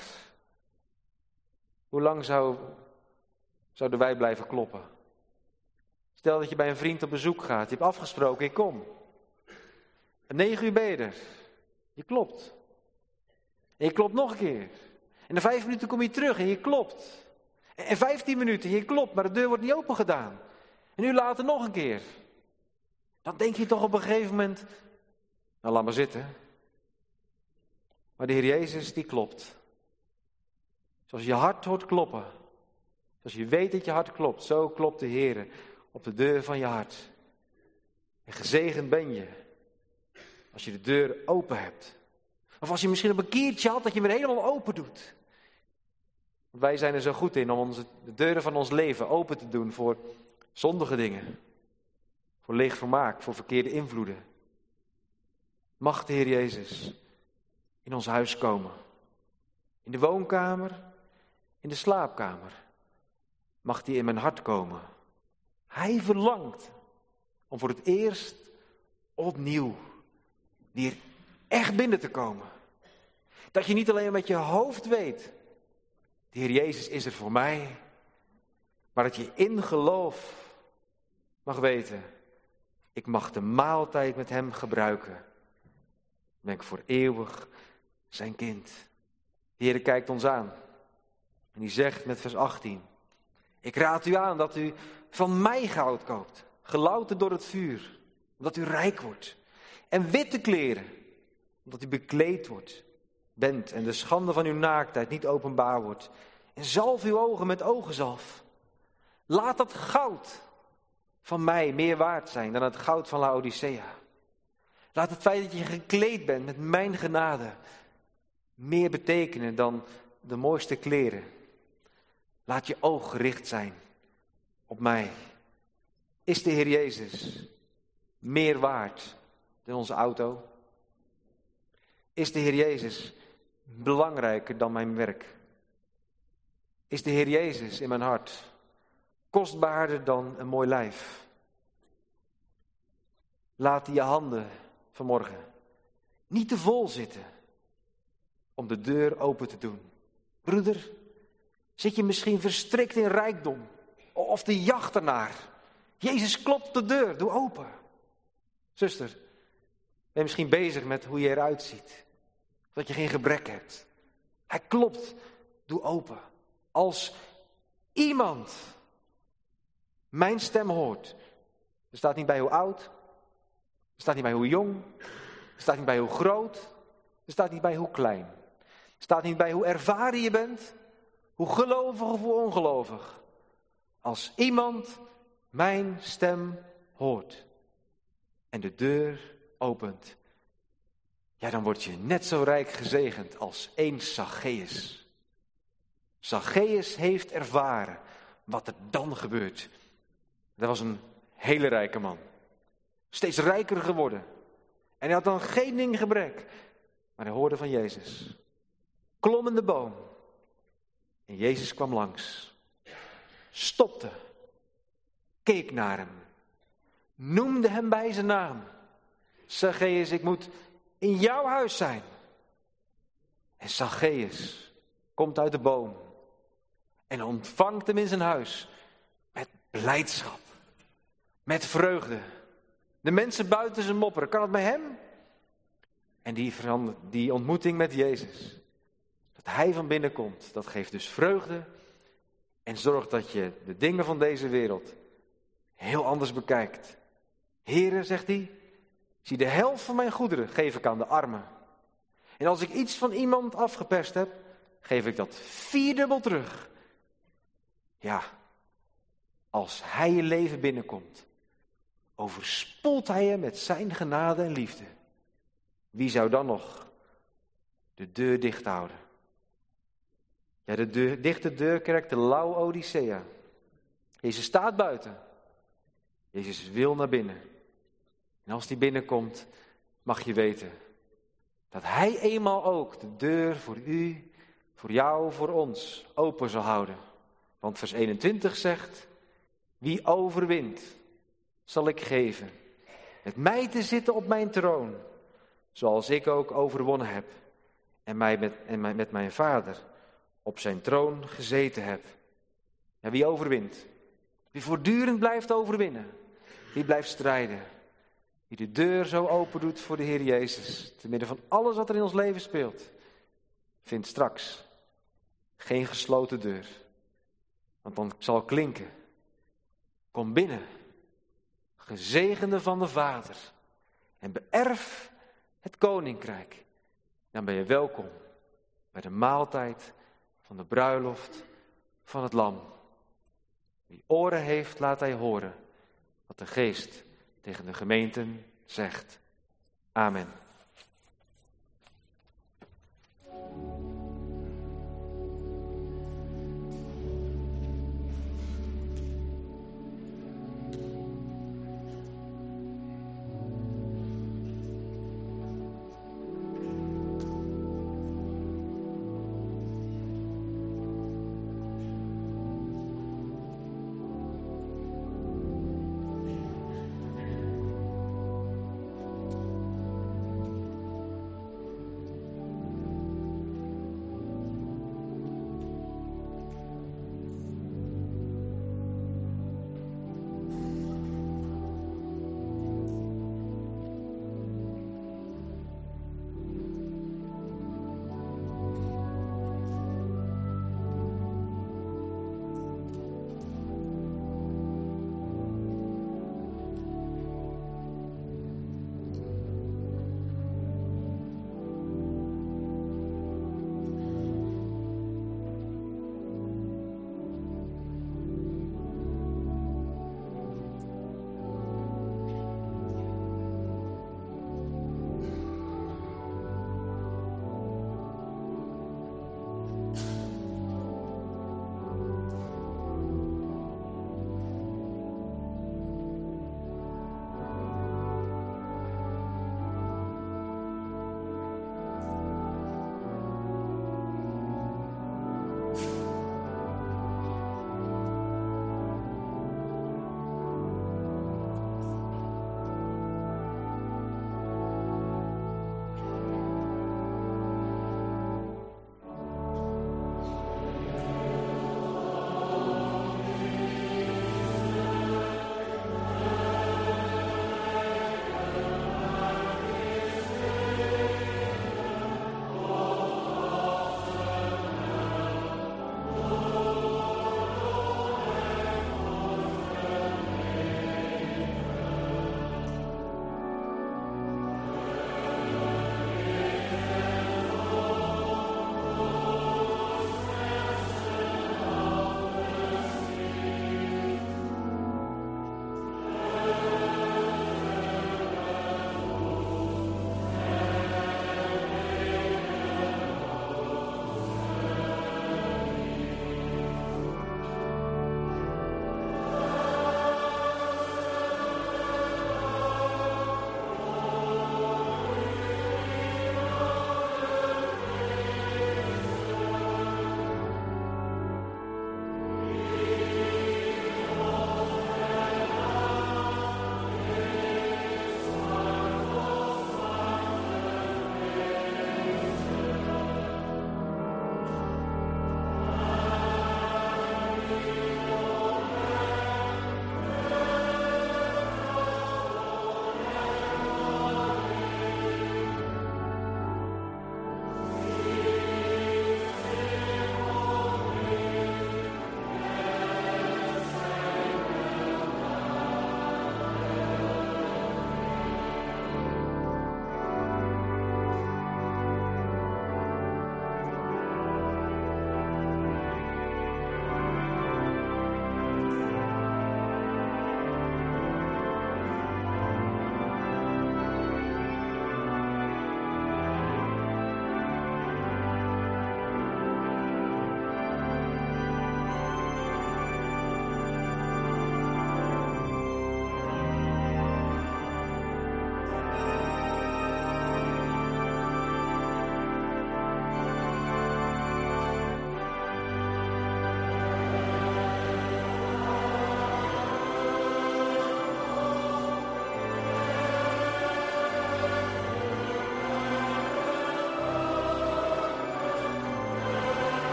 Hoe lang zou, zouden wij blijven kloppen? Stel dat je bij een vriend op bezoek gaat. Je hebt afgesproken: ik kom. En negen uur ben je er. Je klopt. En je klopt nog een keer. En na vijf minuten kom je terug en je klopt. En vijftien minuten, je klopt, maar de deur wordt niet open gedaan. En nu later nog een keer. Dan denk je toch op een gegeven moment, nou laat maar zitten. Maar de Heer Jezus die klopt. Zoals je hart hoort kloppen. Zoals je weet dat je hart klopt, zo klopt de Heer op de deur van je hart. En gezegend ben je als je de deur open hebt. Of als je misschien op een keertje had dat je hem weer helemaal open doet. Want wij zijn er zo goed in om onze, de deuren van ons leven open te doen voor zondige dingen. Voor leeg vermaak, voor verkeerde invloeden. Mag de Heer Jezus in ons huis komen. In de woonkamer, in de slaapkamer. Mag hij in mijn hart komen. Hij verlangt om voor het eerst opnieuw weer echt binnen te komen. Dat je niet alleen met je hoofd weet, de Heer Jezus is er voor mij. Maar dat je in geloof mag weten, ik mag de maaltijd met hem gebruiken. Dan ben ik voor eeuwig zijn kind. De Heer kijkt ons aan. En die zegt met vers achttien. Ik raad u aan dat u van mij goud koopt. Gelouterd door het vuur. Omdat u rijk wordt. En witte kleren. Omdat u bekleed wordt. Bent en de schande van uw naaktheid niet openbaar wordt. En zalf uw ogen met ogenzalf. Laat dat goud van mij meer waard zijn dan het goud van Laodicea. Laat het feit dat je gekleed bent met mijn genade meer betekenen dan de mooiste kleren. Laat je oog gericht zijn op mij. Is de Heer Jezus meer waard dan onze auto? Is de Heer Jezus belangrijker dan mijn werk? Is de Heer Jezus in mijn hart kostbaarder dan een mooi lijf? Laat je handen vanmorgen niet te vol zitten om de deur open te doen. Broeder, zit je misschien verstrikt in rijkdom of de jacht ernaar? Jezus klopt op de deur, doe open. Zuster, ben je misschien bezig met hoe je eruit ziet? Dat je geen gebrek hebt. Hij klopt, doe open. Als iemand mijn stem hoort. Er staat niet bij hoe oud. Er staat niet bij hoe jong. Er staat niet bij hoe groot. Er staat niet bij hoe klein. Er staat niet bij hoe ervaren je bent. Hoe gelovig of hoe ongelovig. Als iemand mijn stem hoort. En de deur opent. Ja, dan word je net zo rijk gezegend als één Zacchaeus. Zacchaeus heeft ervaren wat er dan gebeurt. Dat was een hele rijke man. Steeds rijker geworden. En hij had dan geen ding gebrek. Maar hij hoorde van Jezus. Klom in de boom. En Jezus kwam langs. Stopte. Keek naar hem. Noemde hem bij zijn naam. Zacchaeus, ik moet in jouw huis zijn. En Zacchaeus komt uit de boom. En ontvangt hem in zijn huis. Met blijdschap. Met vreugde. De mensen buiten zijn mopperen. Kan het bij hem? En die, die ontmoeting met Jezus. Dat hij van binnen komt. Dat geeft dus vreugde. En zorgt dat je de dingen van deze wereld heel anders bekijkt. Heere, zegt hij. Zie, de helft van mijn goederen geef ik aan de armen. En als ik iets van iemand afgeperst heb, geef ik dat vierdubbel terug. Ja, als hij je leven binnenkomt, overspoelt hij je met zijn genade en liefde. Wie zou dan nog de deur dicht houden? Ja, de deur, dichte deurkerk, de Laodicea. Jezus staat buiten. Jezus wil naar binnen. En als die binnenkomt, mag je weten dat hij eenmaal ook de deur voor u, voor jou, voor ons open zal houden. Want vers eenentwintig zegt, wie overwint, zal ik geven. Met mij te zitten op mijn troon, zoals ik ook overwonnen heb. En, mij met, en mij, met mijn vader op zijn troon gezeten heb. Ja, wie overwint? Wie voortdurend blijft overwinnen. Wie blijft strijden. Wie de deur zo open doet voor de Heer Jezus. Te midden van alles wat er in ons leven speelt. Vindt straks Geen gesloten deur. Want dan zal klinken. Kom binnen, gezegende van de Vader. En beërf het koninkrijk. Dan ben je welkom bij de maaltijd van de bruiloft van het Lam. Wie oren heeft, laat hij horen wat de Geest tegen de gemeenten zegt. Amen.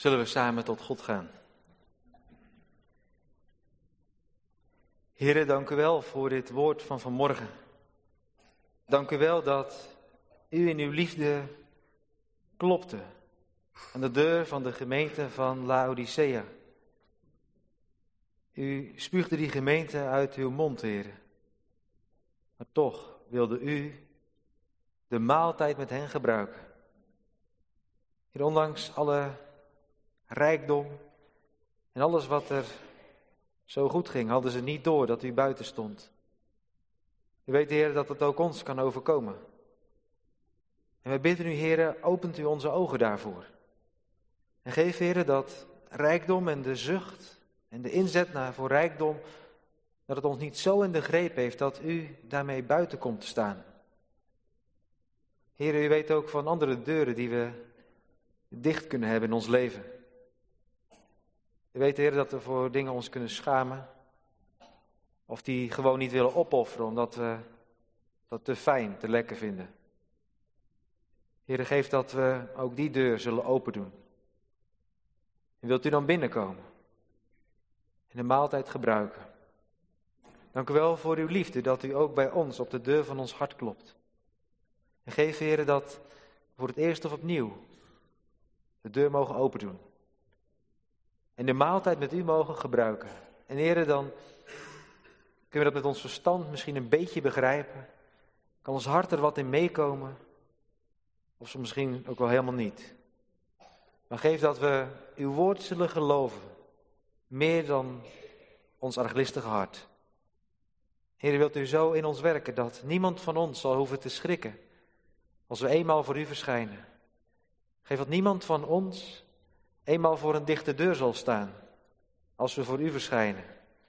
Zullen we samen tot God gaan. Heere, dank u wel voor dit woord van vanmorgen. Dank u wel dat u in uw liefde klopte aan de deur van de gemeente van Laodicea. U spuugde die gemeente uit uw mond, Heere. Maar toch wilde u de maaltijd met hen gebruiken. Heer, ondanks alle rijkdom en alles wat er zo goed ging, hadden ze niet door dat u buiten stond. U weet, Heer, dat het ook ons kan overkomen. En wij bidden u, Heer, opent u onze ogen daarvoor. En geef, Heer, dat rijkdom en de zucht en de inzet naar voor rijkdom, dat het ons niet zo in de greep heeft dat u daarmee buiten komt te staan. Heer, u weet ook van andere deuren die we dicht kunnen hebben in ons leven. U weet, Heer, dat we voor dingen ons kunnen schamen. Of die gewoon niet willen opofferen, omdat we dat te fijn, te lekker vinden. Heer, geef dat we ook die deur zullen open doen. En wilt u dan binnenkomen? En de maaltijd gebruiken. Dank u wel voor uw liefde, dat u ook bij ons op de deur van ons hart klopt. En geef, Heer, dat we voor het eerst of opnieuw de deur mogen open doen. En de maaltijd met u mogen gebruiken. En Heer, dan kunnen we dat met ons verstand misschien een beetje begrijpen. Kan ons hart er wat in meekomen. Of soms misschien ook wel helemaal niet. Maar geef dat we uw woord zullen geloven. Meer dan ons arglistige hart. Heer, wilt u zo in ons werken dat niemand van ons zal hoeven te schrikken. Als we eenmaal voor u verschijnen. Geef dat niemand van ons eenmaal voor een dichte deur zal staan. Als we voor u verschijnen.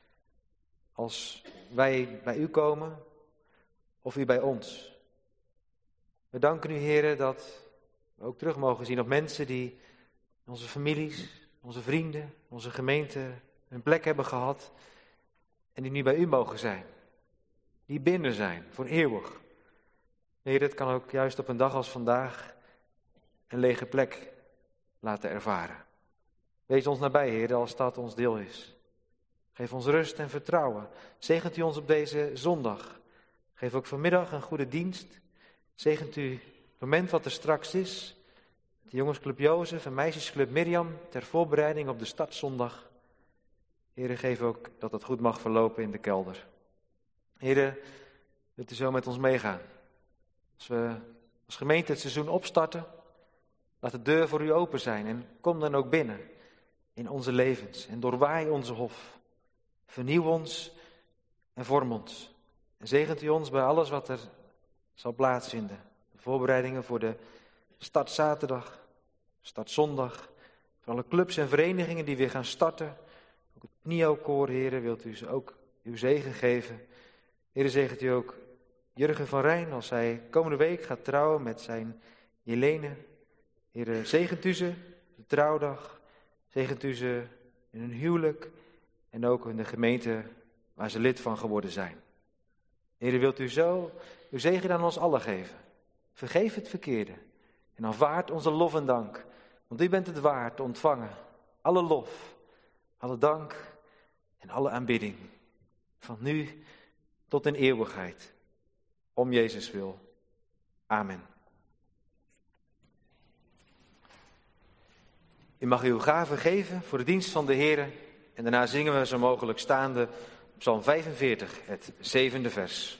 Als wij bij u komen. Of u bij ons. We danken u, Heer, dat we ook terug mogen zien op mensen die in onze families, onze vrienden, onze gemeente een plek hebben gehad. En die nu bij u mogen zijn. Die binnen zijn, voor eeuwig. Heer, het kan ook juist op een dag als vandaag een lege plek laten ervaren. Wees ons nabij, Heer, als dat ons deel is. Geef ons rust en vertrouwen. Zegent u ons op deze zondag. Geef ook vanmiddag een goede dienst. Zegent u het moment wat er straks is. De jongensclub Jozef en meisjesclub Mirjam ter voorbereiding op de startzondag. Heer, geef ook dat het goed mag verlopen in de kelder. Heer, wilt u zo met ons meegaan? Als we als gemeente het seizoen opstarten, laat de deur voor u open zijn en kom dan ook binnen in onze levens en doorwaai onze hof. Vernieuw ons en vorm ons. En zegent u ons bij alles wat er zal plaatsvinden. De voorbereidingen voor de startzaterdag, startzondag, voor alle clubs en verenigingen die weer gaan starten. Ook het N I O-koor, Heer, wilt u ze ook uw zegen geven. Heer, zegent u ook Jurgen van Rijn als hij komende week gaat trouwen met zijn Jelene. Heer, zegent u ze, de trouwdag. Zegent u ze in hun huwelijk en ook in de gemeente waar ze lid van geworden zijn. Heer, wilt u zo uw zegen aan ons allen geven. Vergeef het verkeerde en aanvaard onze lof en dank. Want u bent het waard te ontvangen. Alle lof, alle dank en alle aanbidding. Van nu tot in eeuwigheid. Om Jezus wil. Amen. U mag uw gaven geven voor de dienst van de Heer. En daarna zingen we zo mogelijk staande Psalm vijfenveertig, het zevende vers.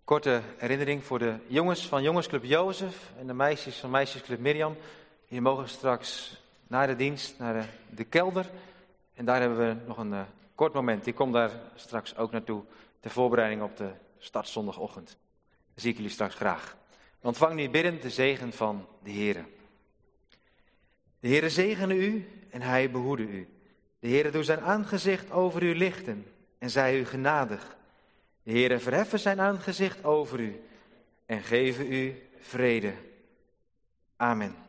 Korte herinnering voor de jongens van Jongensclub Jozef en de meisjes van Meisjesclub Mirjam. Die mogen straks na de dienst naar de, de kelder. En daar hebben we nog een uh, kort moment. Ik kom daar straks ook naartoe ter voorbereiding op de startzondagochtend. Dan zie ik jullie straks graag. Ontvang nu biddend de zegen van de Heere. De Heere zegene u en hij behoede u. De Heere doet zijn aangezicht over u lichten en zij u genadig. De Heere verheffen zijn aangezicht over u en geven u vrede. Amen.